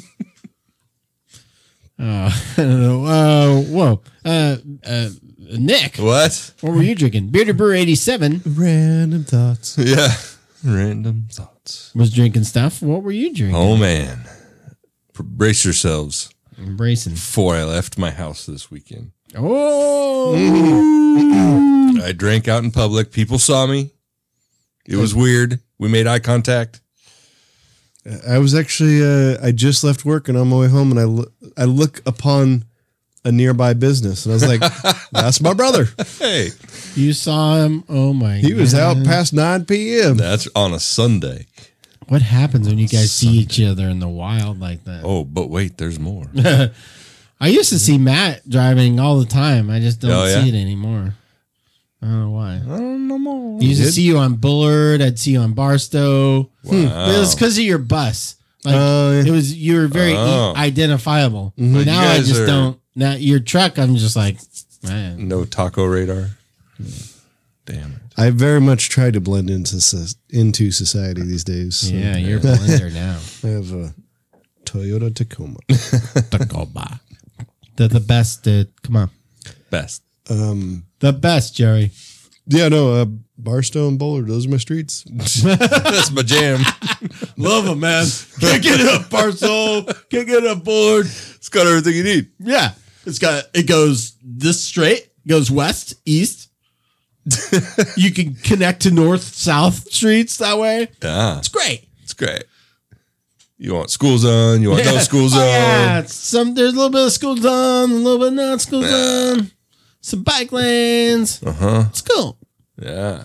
Uh, I don't know. Uh, whoa. Uh, uh, Nick, What? what were you drinking? Bearded Brewer eighty-seven Random thoughts. Yeah. Random thoughts. was drinking stuff. What were you drinking? Oh man. Brace yourselves. Embracing. Before I left my house this weekend. Oh. I drank out in public. People saw me. It was weird. We made eye contact. I was actually, uh, I just left work and on my way home, and I, lo- I look upon a nearby business, and I was like, that's my brother. Hey. You saw him? Oh, my He was God. out past nine p.m. That's on a Sunday. What happens when you guys see each other in the wild like that? Oh, but wait, there's more. I used to see Matt driving all the time. I just don't Oh, yeah? see it anymore. I don't know why. I don't know more. I used to see you on Bullard. I'd see you on Barstow. Wow. It was because of your bus. Like Oh, yeah. it was, you were very Oh. identifiable. But you Now I guys just are- don't. Now your truck, I'm just like, man. No taco radar. Damn it. I very much try to blend into soc- into society these days. So Yeah, you're a blender now. I have a Toyota Tacoma. Tacoma. The the best. Uh, come on, Best. Um, the best, Jerry. yeah, no, uh, Barstow and Bullard, those are my streets. That's my jam. Love him, man. Can't get it up, Barstow. Can't get it up, Bullard. It's got everything you need. Yeah, it's got. It goes this straight. Goes west, east. You can connect to north, south streets that way. Yeah. It's great. It's great. You want school zone? You want no school zone? Oh, yeah, it's some there's a little bit of school zone, a little bit of not school zone, some bike lanes. Uh huh. It's cool. Yeah.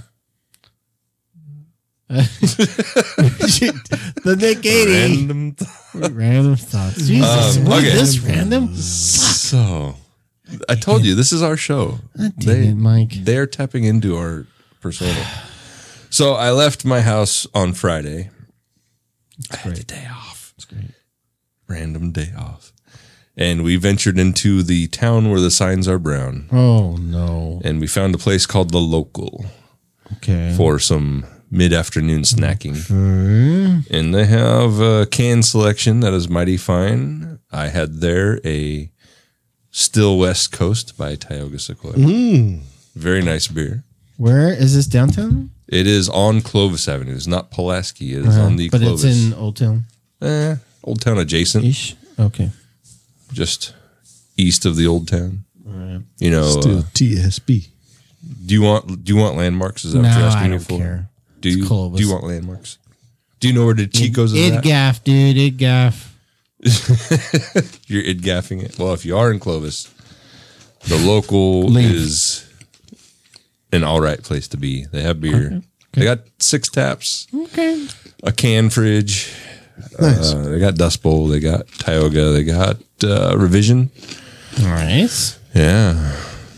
The Nick eighty Random. th- random thoughts. Jesus, Um, what okay. is this random? So, I told you this is our show. God damn it, Mike. They're tapping into our persona. So I left my house on Friday. I had the day off. It's great. Random day off. And we ventured into the town where the signs are brown. Oh no. And we found a place called The Local Okay. for some mid-afternoon snacking. Hmm. And they have a can selection that is mighty fine. I had there a Still West Coast by Tioga Sequoia. Mm. Very nice beer. Where is this downtown? It is on Clovis Avenue. It's not Pulaski. It is Uh, on the but Clovis. it's in Old Town. Eh, Old Town adjacent. Ish. Okay. Just east of the Old Town. All right. You know, Still uh, T S B. do you want do you want landmarks? Is that No, what you're asking I me don't for? care. Do It's you Clovis. do you want landmarks? Do you know where the Chico's is Id at? gaff, dude. Id gaff. You're id gaffing it. Well, if you are in Clovis, the Local Leave. is an all right place to be. They have beer. They got six taps, Okay. a can fridge. Nice. Uh, they got Dust Bowl. They got Tioga. They got uh, Revision. Nice. Yeah.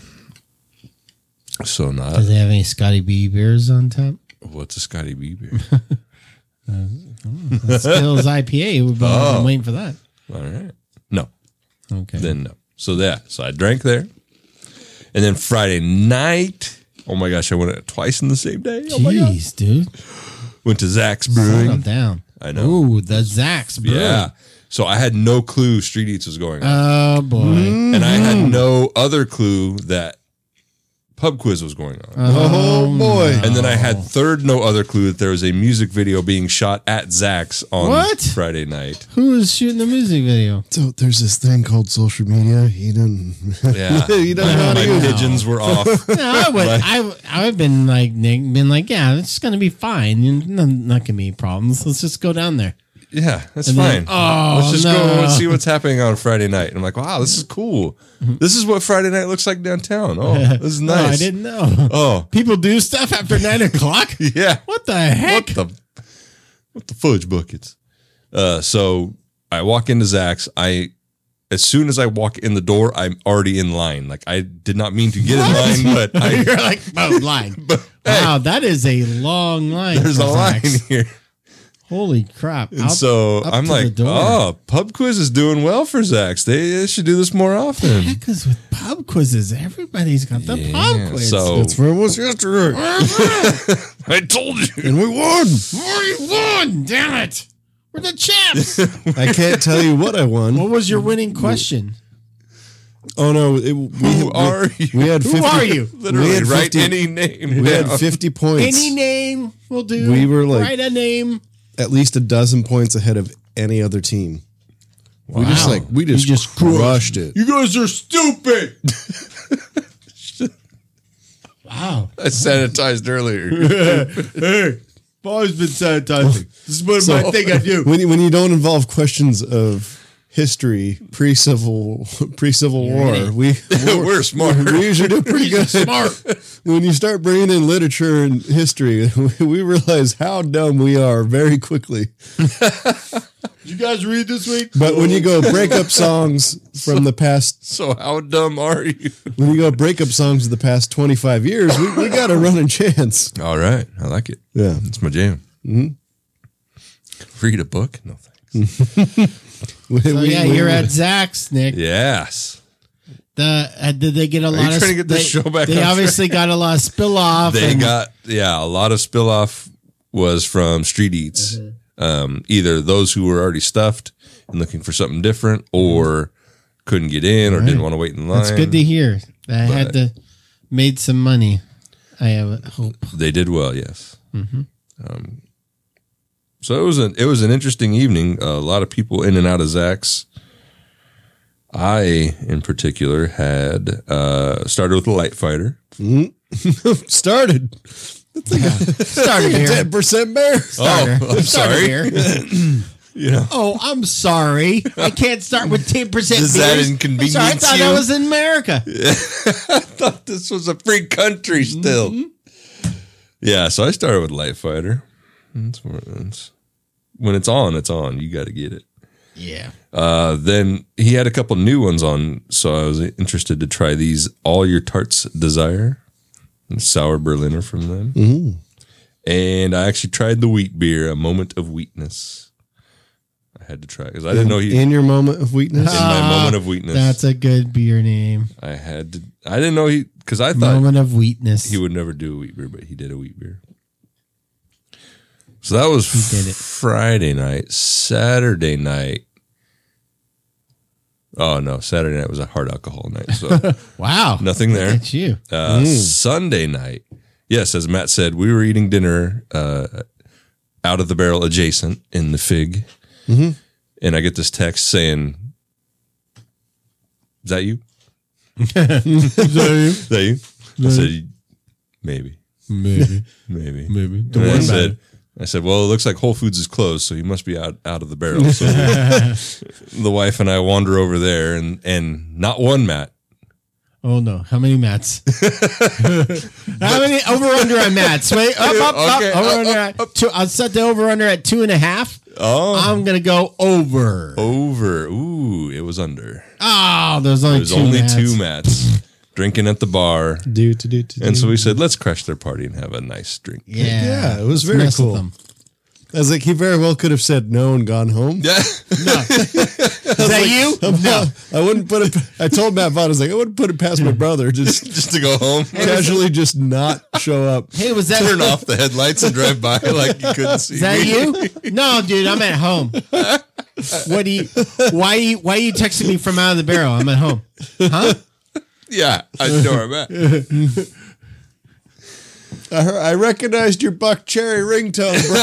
So not. Does they have any Scotty B beers on top? What's a Scotty B beer? Skills I P A. We've been Oh. waiting for that. All right. No. Okay. Then no. So yeah. So I drank there, and then Friday night. Oh my gosh! I went twice in the same day. Oh my god! Jeez, dude. Went to Zach's Settle Brewing. down. I know. Ooh, the Zach's Brewing. Yeah. So I had no clue Street Eats was going on, Oh boy. and I had no other clue that Pub Quiz was going on. Oh, boy. And then I had third no other clue that there was a music video being shot at Zach's on What? Friday night. Who is shooting the music video? So there's this thing called social media. He didn't. Yeah. He doesn't know how to My use it. pigeons were off. No, I would. I I've been like Nick, been like, yeah, it's gonna be fine. You- Not, not gonna be any problems. Let's just go down there. Yeah, that's And fine. then- oh, Let's just no. go and see what's happening on Friday night. And I'm like, wow, this is cool. This is what Friday night looks like downtown. Oh, this is nice. Oh, I didn't know. Oh, People do stuff after nine o'clock. yeah. What the heck? What the what the fudge buckets? Uh, so I walk into Zach's. I as soon as I walk in the door, I'm already in line. Like I did not mean to get in line, but I, You're like, oh, line. but hey, Wow, that is a long line. there's for a line Zach's. here. Holy crap! And Out- so up I'm to like, the door. oh, Pub Quiz is doing well for Zach's. They, they should do this more often. Heck is with pub quizzes. Everybody's got the Yeah, pub quiz. so- That's where it was yesterday. I told you. And we won. we won! Damn it! We're the champs. I can't tell you what I won. What was your winning question? Oh, no. It, we, Who are you? We had Who fifty, are you? Literally, we had write fifty any name. We had down. fifty points. Any name will do. We were like- write a name. At least a dozen points ahead of any other team. We just like we just, You just crushed it. You guys are stupid. Wow. I sanitized earlier. Hey, I've always been sanitizing. This is what my thing I do. When you, when you don't involve questions of history pre civil pre civil war, ready. we we're, We're smart. We usually do pretty good. Smart. When you start bringing in literature and history, we realize how dumb we are very quickly. Did you guys read this week? But when you go breakup songs from the past, So how dumb are you? when you go breakup songs of the past twenty-five years, we, we got a running chance. All right. I like it. Yeah. It's my jam. Mm-hmm. Read a book? No thanks. We- So we- yeah, we- you're at Zach's, Nick. Yes. The uh, did they get a you lot of? trying to get this they, show back They on obviously got a lot of spill off. They and- got, yeah, a lot of spill off was from street eats. Um, either those who were already stuffed and looking for something different or couldn't get in or didn't want to wait in line. That's good to hear. I had But- to made some money. I have hope. They did well, yes. Um, so it was an it was an interesting evening. A lot of people in and out of Zach's. I, in particular, had uh, started with a light fighter. started. Started here. ten percent bear. Starter. Oh, I'm sorry. Here. You know, Oh, I'm sorry. I can't start with ten percent. Does that beers. inconvenience I'm sorry, I thought you? that was in America. I thought this was a free country still. Yeah, so I started with light fighter. That's where it's, when it's on, it's on. You got to get it. Yeah. Uh, then he had a couple new ones on, so I was interested to try these All Your Tarts Desire, sour Berliner from them. Mm. And I actually tried the wheat beer, A Moment of Weakness. I had to try because I didn't know he in in your moment of weakness. my moment of weakness. That's a good beer name. I had to. I didn't know he because I thought Moment of weakness. he would never do a wheat beer, but he did a wheat beer. So that was He did it. Friday night. Saturday night. Oh no, Saturday night was a hard alcohol night. So Wow. nothing there. That's you. Uh, Sunday night, yes, as Matt said, we were eating dinner uh, out of the barrel adjacent in the Fig, and I get this text saying, "Is that you? Is that you? Is that you?" I said, "Maybe, Maybe. maybe, Maybe. And I said, "I said, well, it looks like Whole Foods is closed, so he must be out out of the barrel." So the wife and I wander over there, and and not one Matt. Oh no. How many mats? How many over under on mats? Wait, up, up, Okay, up, over up, under up, at two. I'll set the over under at two and a half. Oh, I'm gonna go over. over. Ooh, it was under. Oh, there's only There's two only mats. two Mats drinking at the bar. Do to do to. And so we said, let's crash their party and have a nice drink. Yeah, Yeah, it was Let's very mess with cool. them. I was like, he very well could have said no and gone home. Yeah. Is that you? No, I wouldn't put it. I told Matt Vaughn, I was like, I wouldn't put it past my brother just Just to go home. casually just not show up. Hey, was that Turn off the headlights and drive by like you couldn't see Is that me. you? No, dude, I'm at home. What do you? Why you? Why you texting me from out of the barrel? I'm at home. Huh? Yeah, I know where I'm at. I, heard, I recognized your Buck Cherry ringtone, bro.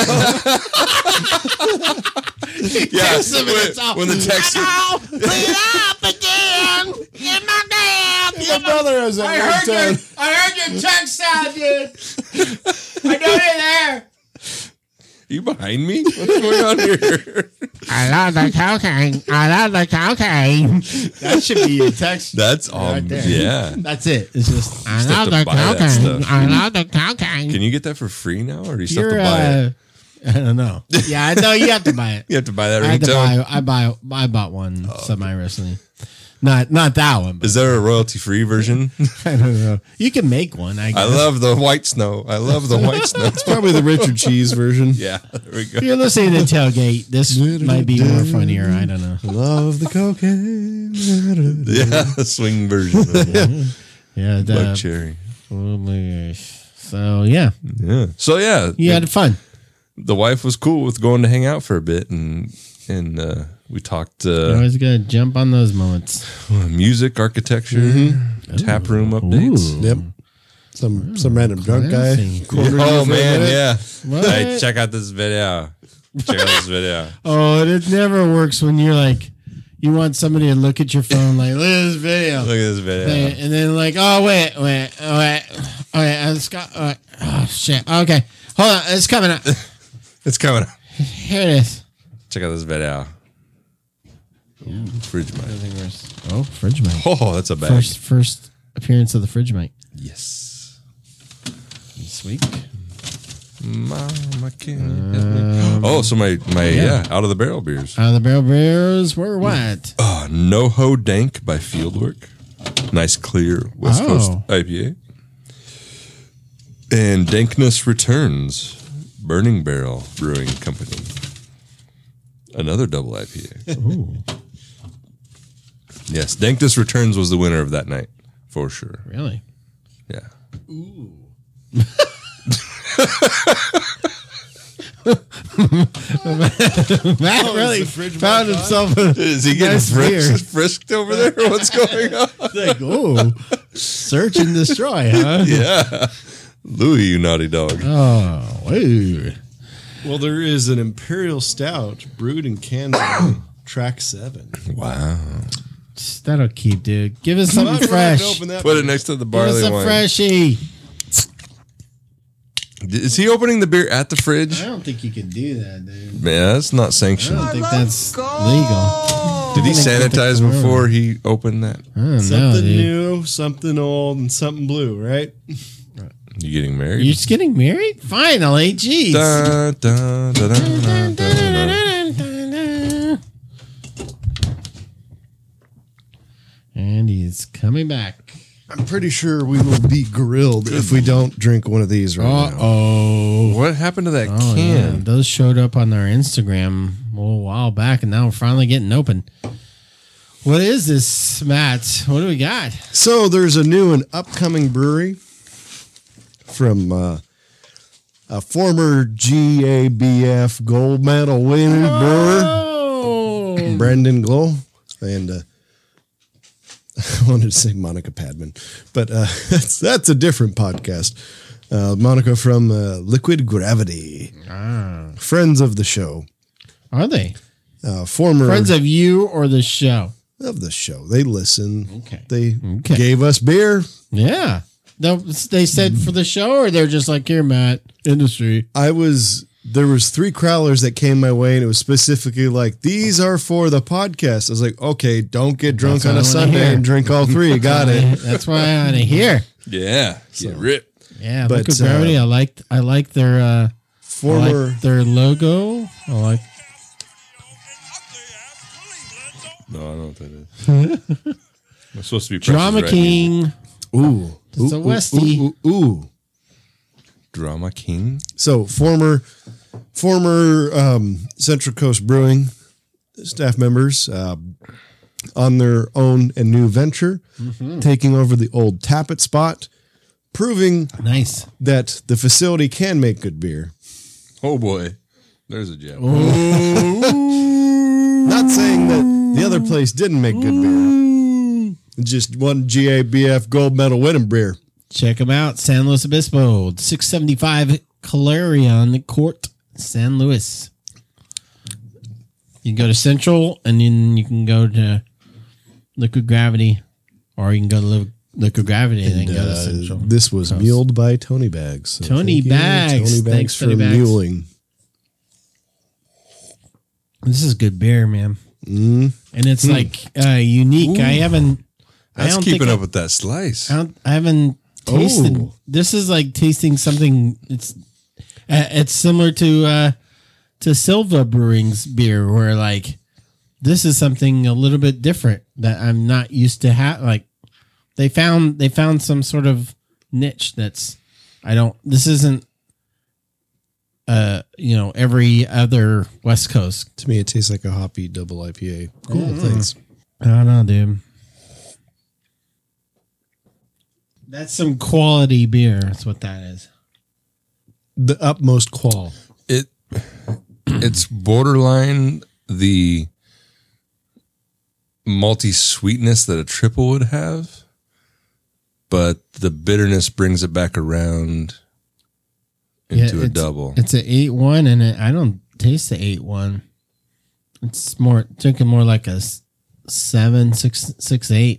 Yeah, Texts him and it's all, when, when the text "Hello, clean up again. Get my damn. My brother has that I heard your, ringtone. I heard your text sound, dude. I know you're there. you behind me? What's going on here? I love the cocaine. I love the cocaine. That should be your text. That's um, Right there. yeah. That's it. It's just I Just have love to the buy that cocaine. stuff. I love the cocaine. Can you get that for free now, or do you still have You're, to buy it? uh, I don't know. Yeah, I know you have to buy it. You have to buy that I had to ringtone. buy. I buy. I bought one semi recently. Not not that one. But Is there a royalty free version? I don't know. You can make one. I, guess. I love the white snow. I love the white snow. It's probably the Richard Cheese version. Yeah, there we go. If you're listening to Tailgate, this might be more funnier. I don't know. Love the cocaine. Yeah, the swing version. Of it. Yeah. Buck The, cherry. oh my gosh. So yeah, Yeah. So yeah, you had fun. the wife was cool with going to hang out for a bit, and and uh, we talked You uh, always gotta jump on those moments. music, architecture, tap room updates. Yep. Some some random drunk guy. classy. quartered Oh you for a man, minute. yeah. What? Hey, check out this video. Check out this video. Oh, it never works when you're like, you want somebody to look at your phone like, look at this video. Look at this video. And then like, oh, wait, wait, oh, wait. Oh, yeah, it's got, oh, wait. Oh, shit. Okay. Hold on. It's coming up. It's coming up. Here it is. Check out this video. Yeah. Fridge mic. Oh, fridge mic. Oh, that's a bag. First, first appearance of the fridge mic. Yes. Sweet. Mama can help me. Oh, so my, my yeah. yeah, out of the barrel beers. Out of the barrel beers were what? Uh, NoHo Dank by Fieldwork. Nice, clear West Oh. Coast I P A. And Dankness Returns, Burning Barrel Brewing Company. Another double I P A. Ooh. Yes, Dankness Returns was the winner of that night, for sure. Really? Yeah. Ooh. Matt Oh, really is the fridge found mic himself on? a Is he getting nice frisked, beer. frisked over there? What's going on? Like, oh, search and destroy, huh? Yeah. Louis, you naughty dog. Oh, woo. Well, there is an Imperial Stout brewed in Kansas, track seven. Wow. That'll keep, dude. Give us Come something on, fresh. Brad, open that Put it beer. next to the Give barley us a wine. freshie. Is he opening the beer at the fridge? I don't think you can do that, dude. Man, that's not I sanctioned. don't think that's legal. Did he Get the sanitize corona. before he opened that? I don't know, Something dude. new, something old, and something blue, right? You getting married? You're just getting married? Finally, jeez. Da, da, da, da, da, da, da. And he's coming back. I'm pretty sure we will be grilled if we don't drink one of these right Uh now. oh. What happened to that Oh, can? yeah. Those showed up on our Instagram a little while back, and now we're finally getting open. What is this, Matt? What do we got? So there's a new and upcoming brewery from uh, a former G A B F gold medal winning brewer, Oh, Brendan Glow, and uh, I wanted to say Monica Padman, but uh, that's, that's a different podcast. Uh, Monica from uh, Liquid Gravity, ah. friends of the show, Are they uh, former friends of you or the show? of the show. They listen. Okay. They Okay. gave us beer. Yeah. They they said for the show, or they're just like, here, Matt, industry. I was there was three crowlers that came my way, and it was specifically like, these are for the podcast. I was like, okay, don't get drunk That's on what a I wanna Sunday hear. and drink all three. Got it. That's why I want to hear. Yeah. So- Get ripped. Yeah, But, Liquid Gravity. uh, I like I like their uh, I Former like their logo. I like. No, I don't know what that is. I'm supposed to be Drama Price is Right King. ooh, It's ooh, a ooh, Westie. Ooh, ooh, ooh. Drama King. So former former um, Central Coast Brewing staff members uh, on their own and new venture, Mm-hmm. taking over the old Tappet spot, proving Nice. that the facility can make good beer. Oh boy. There's a gem. Not saying that the other place didn't make good beer. Just one G A B F gold medal winning beer. Check them out. San Luis Obispo, six seventy-five Clarion Court, San Luis. You can go to Central, and then you can go to Liquid Gravity, or you can go to Li- Liquid Gravity and, then And, go to uh, Central. this was Coast. muled by Tony Bags. So Tony thank you, Bags. Tony Bags Thanks, for Tony Bags. muling. This is good beer, man. Mm. And it's like uh, unique. Ooh. I haven't. I That's don't keeping think up I- with that slice. I, don't, I haven't tasted. Oh. This is like tasting something. It's uh, it's similar to uh, to Silva Brewing's beer, where like this is something a little bit different that I'm not used to. Ha- like they found they found some sort of niche that's I don't. This isn't. Uh, you know, every other West Coast. To me, it tastes like a hoppy double I P A. Cool, Mm. thanks. I don't know, dude. That's some quality beer. That's what that is. The utmost qual. It it's borderline the malty sweetness that a triple would have, but the bitterness brings it back around into a it's, double. It's an eight one, and it, I don't taste the eight one. It's more drinking more like a s- seven, six, six, eight.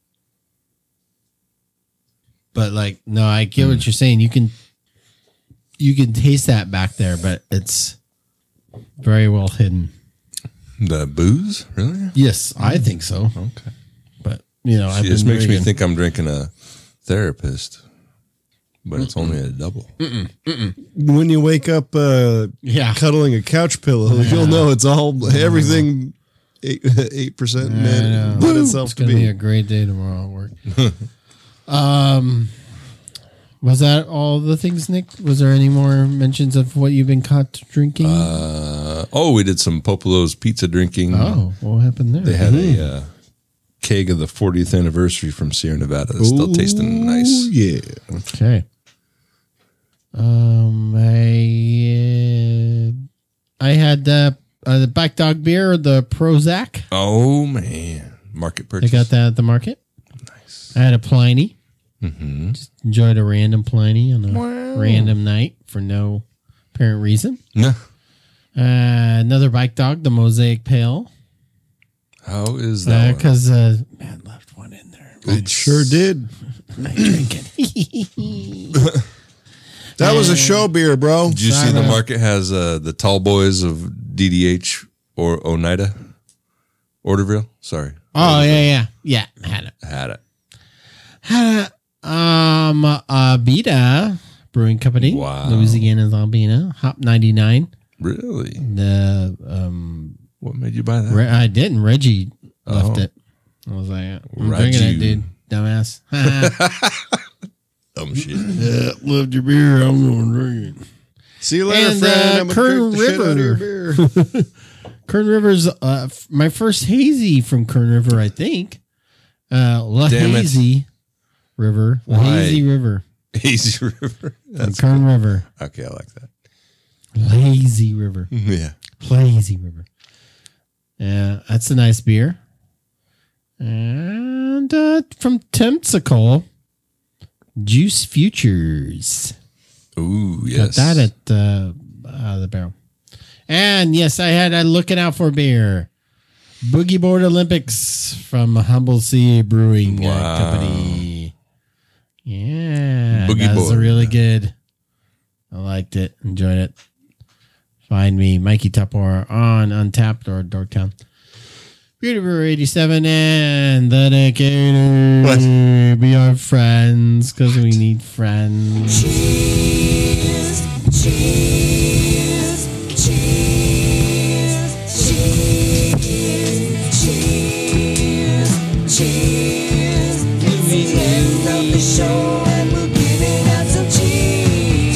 But like, no, I get mm. what you're saying. You can, you can taste that back there, but it's very well hidden. The booze, really? Yes, I think so. Okay, but you know, See, this makes drinking. me think I'm drinking a Therapist, but it's only a double. Mm-mm. Mm-mm. When you wake up, uh, yeah. cuddling a couch pillow, yeah. you'll know it's all everything eight eight percent men. Let itself it's gonna be. be a great day tomorrow at work. um, was that all the things, Nick? Was there any more mentions of what you've been caught drinking? Uh, oh, we did some Popolo's pizza drinking. Oh, what happened there? They had mm. a uh, keg of the fortieth anniversary from Sierra Nevada. It's still tasting nice. Yeah. Okay. Um, I uh, I had uh, uh, the Black Dog beer, the Prozac. Oh man, market purchase. I got that at the market. Nice. I had a Pliny. Mm-hmm. Just enjoyed a random Pliny on a wow. random night for no apparent reason. Yeah. Uh, another Bike Dog, the Mosaic Pale. How is that? Because uh, uh, man left one in there. It sure did. I drink it. That was a show beer, bro. Did you see the market has uh, the tall boys of D D H or Oneida? Orderville? Sorry. Oh, yeah, yeah. Yeah, had it. Had it. Had it. Um, Abita Brewing Company. Wow. Louisiana's Albina. Hop ninety-nine. Really? The, um... What made you buy that? Re- I didn't. Reggie left oh. it. I was like, I'm Reggie. drinking it, dude. Dumbass. Dumb shit. Yeah, loved your beer. I'm going to drink it. See you later, and, friend. Uh, I'm Kern gonna drink the shit out of your River. beer. Kern River's uh, f- my first hazy from Kern River, I think. Uh, La Damn it. Hazy River. La Why? Hazy River. Hazy River. That's Kern cool. River. Okay, I like that. Lazy River. Yeah. Lazy River. Yeah, that's a nice beer. And uh, from Temsicle, Juice Futures. Ooh, yes. Got that at uh, uh, the barrel. And yes, I had a looking out for beer. Boogie Board Olympics from Humble Sea Brewing uh, Wow. Company. Yeah, Boogie that was Board. really good. I liked it. Enjoyed it. Find me, Mikey Tupper, on Untapped or Dorktown. Beauty Brewer eighty-seven and the Decatur. What? Be our friends because we need friends. Cheers, cheers, cheers, cheers, cheers, cheers. It's the end of the show and we're giving out some cheers,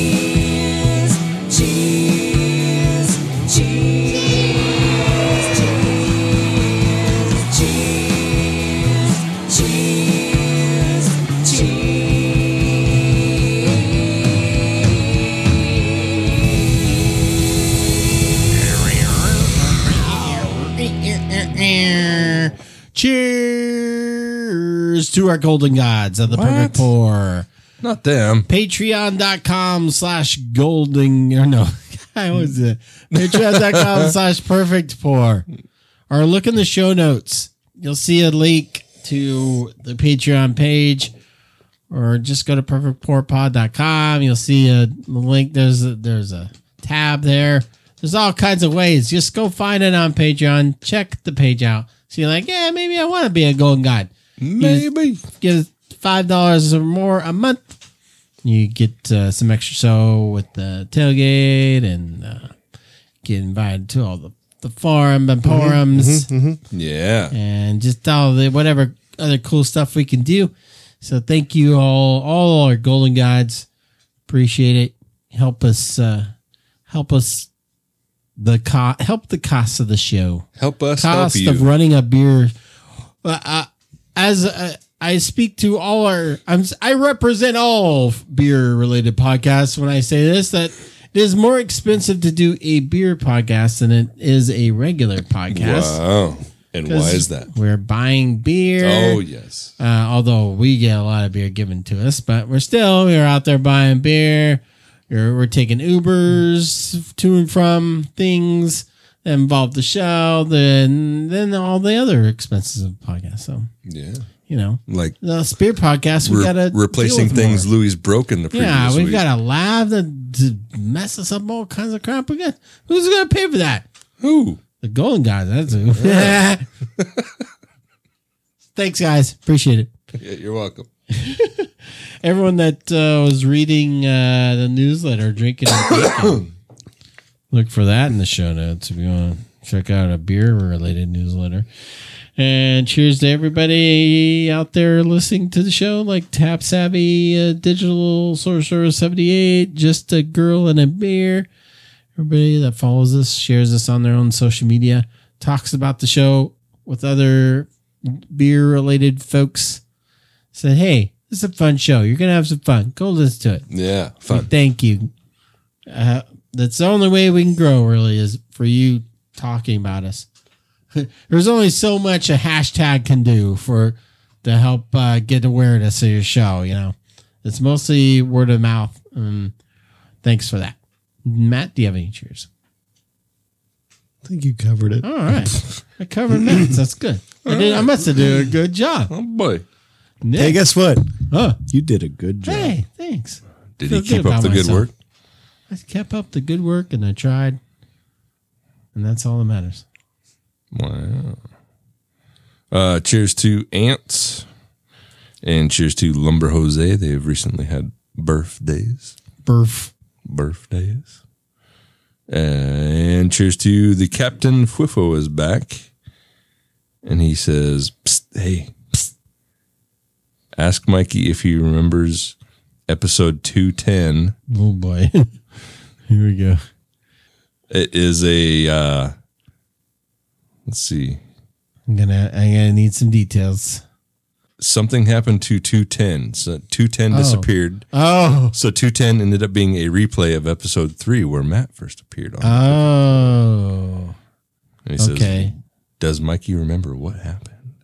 cheers, cheers, cheers, cheers, cheers. Cheers to our golden gods of the What? perfect pour. Not them. Patreon.com slash golden. Or no, I was it. Patreon.com slash perfect pour. Or look in the show notes. You'll see a link to the Patreon page. Or just go to perfect pour pod dot com. You'll see a link. There's a, there's a tab there. There's all kinds of ways. Just go find it on Patreon. Check the page out. So you're like, yeah, maybe I want to be a golden god. Maybe. Give five dollars or more a month. You get uh, some extra show with the tailgate and uh, get invited to all the, the forum and forums Mm-hmm, mm-hmm. Yeah. and just all the whatever other cool stuff we can do. So thank you all, all our golden gods. Appreciate it. Help us, uh, help us. The co- help the cost of the show. Help us Cost help you. of running a beer. Uh, uh, as uh, I speak to all our, I'm, I represent all beer related podcasts when I say this, that it is more expensive to do a beer podcast than it is a regular podcast. Wow. And why is that? We're buying beer. Oh, yes. Uh, although we get a lot of beer given to us, but we're still, we're out there buying beer. We're, we're taking Ubers to and from things. that involve the show, then then all the other expenses of the podcast. So Yeah. you know, Like the Spear podcast, we re- got to replacing things Louis broke in the previous Yeah, we've week. got a lab that to mess us up all kinds of crap. We got who's going to pay for that? Who? The Golden Guys. That's who. Thanks, guys. Appreciate it. Yeah, you're welcome. Everyone that uh, was reading uh, the newsletter, drinking and baking, look for that in the show notes if you want to check out a beer-related newsletter. And cheers to everybody out there listening to the show, like Tap Savvy, uh, Digital Sorcerer seventy-eight, Just a Girl and a Beer. Everybody that follows us, shares us on their own social media, talks about the show with other beer-related folks. Said, hey, this is a fun show. You're going to have some fun. Go listen to it. Yeah, fun. Thank you. Uh, that's the only way we can grow, really, is for you talking about us. There's only so much a hashtag can do for to help uh, get awareness of your show. You know, it's mostly word of mouth. Um, thanks for that, Matt. Do you have any cheers? I think you covered it. All right, I covered Matt's. That's good. I, did, I must have done a good job. Oh boy! Nick. Hey, guess what? Huh? You did a good job. Hey, thanks. Did Feel he keep good up about the good myself. work? I kept up the good work, and I tried, and that's all that matters. Wow. Uh, cheers to Ants and cheers to Lumber Jose. They have recently had birthdays. Birth. Birthdays. And cheers to the Captain Fwifo is back. And he says, psst, hey, psst. Ask Mikey if he remembers episode two ten. Oh, boy. Here we go. It is a, uh, let's see. I'm gonna I'm gonna need some details. Something happened to two ten. So two ten Oh. disappeared. Oh. So two ten ended up being a replay of episode three where Matt first appeared on. Oh. And he says, Okay. does Mikey remember what happened?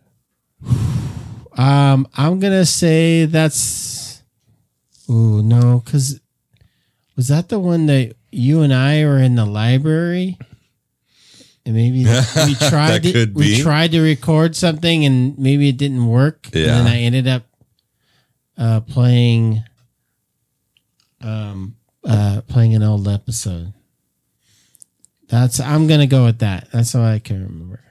Um, I'm gonna say that's. Ooh, no, because was that the one that you and I were in the library? And maybe we tried That to, could we be. tried to record something and maybe it didn't work. Yeah. And then I ended up uh, playing um uh playing an old episode. That's I'm gonna go with that. That's all I can remember.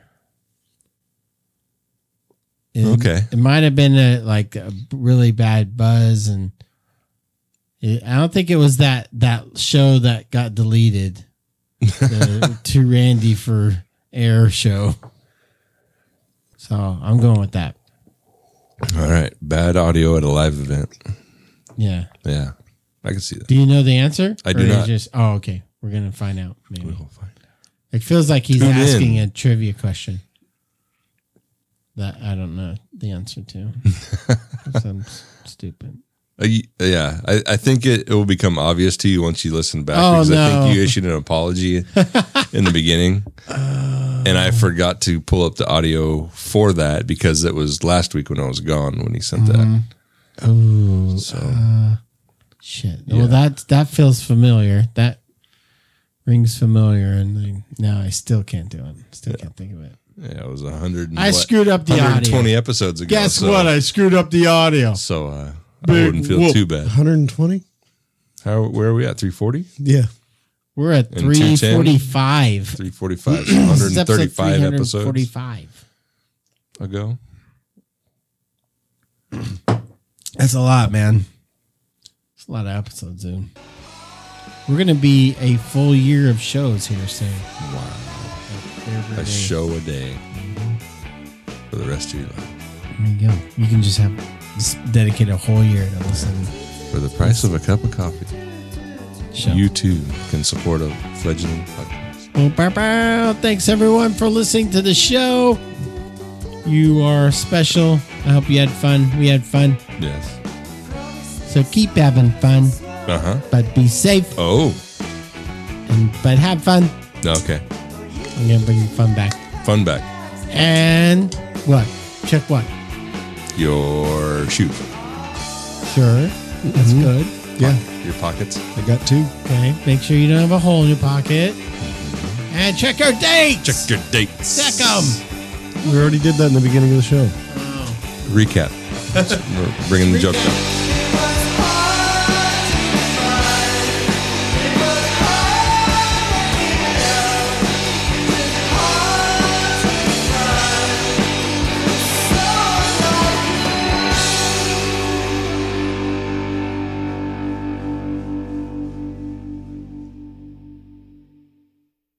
It, Okay. It might have been a, like a really bad buzz, and it, I don't think it was that that show that got deleted. The Too Randy for Air show. So I'm going with that. All right. Bad audio at a live event. Yeah. Yeah. I can see that. Do you know the answer? I Or do is it not. Just oh, okay. We're gonna find out. Maybe We'll find out. it feels like he's Tune in. asking a trivia question that I don't know the answer to. I'm stupid. Uh, y- yeah. I, I think it, it will become obvious to you once you listen back Oh, because I no. think you issued an apology in the beginning. And I forgot to pull up the audio for that because it was last week when I was gone when he sent that. Oh, So uh, shit. Yeah. Well, that that feels familiar. That rings familiar, and I, now I still can't do it. Still can't think of it. yeah, it was a hundred. and I what, screwed up the one hundred twenty audio. episodes ago. Guess so, what? I screwed up the audio. So uh, I Big wouldn't feel whoop. too bad. one hundred twenty? How? Where are we at? three forty? Yeah. We're at And three forty-five. three forty-five. So one hundred thirty-five episodes forty-five. ago. That's a lot, man. It's a lot of episodes, dude. We're gonna be a full year of shows here soon. Wow. Every A day. show a day for the rest of your life. There you go. You can just have just dedicate a whole year to listen. For the price of a cup of coffee, Show. you too can support a fledgling podcast. Bow, bow, bow. Thanks everyone for listening to the show. You are special. I hope you had fun. We had fun. Yes. So keep having fun, Uh huh. but be safe. Oh. And but have fun. Okay. I'm gonna bring fun back. Fun back. And what? Check what? Your shoes. Sure. That's good. Yeah. Your pockets. I got two. Okay. Make sure you don't have a hole in your pocket. And check our dates. Check your dates. Check them. We already did that in the beginning of the show. Recap. We're bringing the joke down.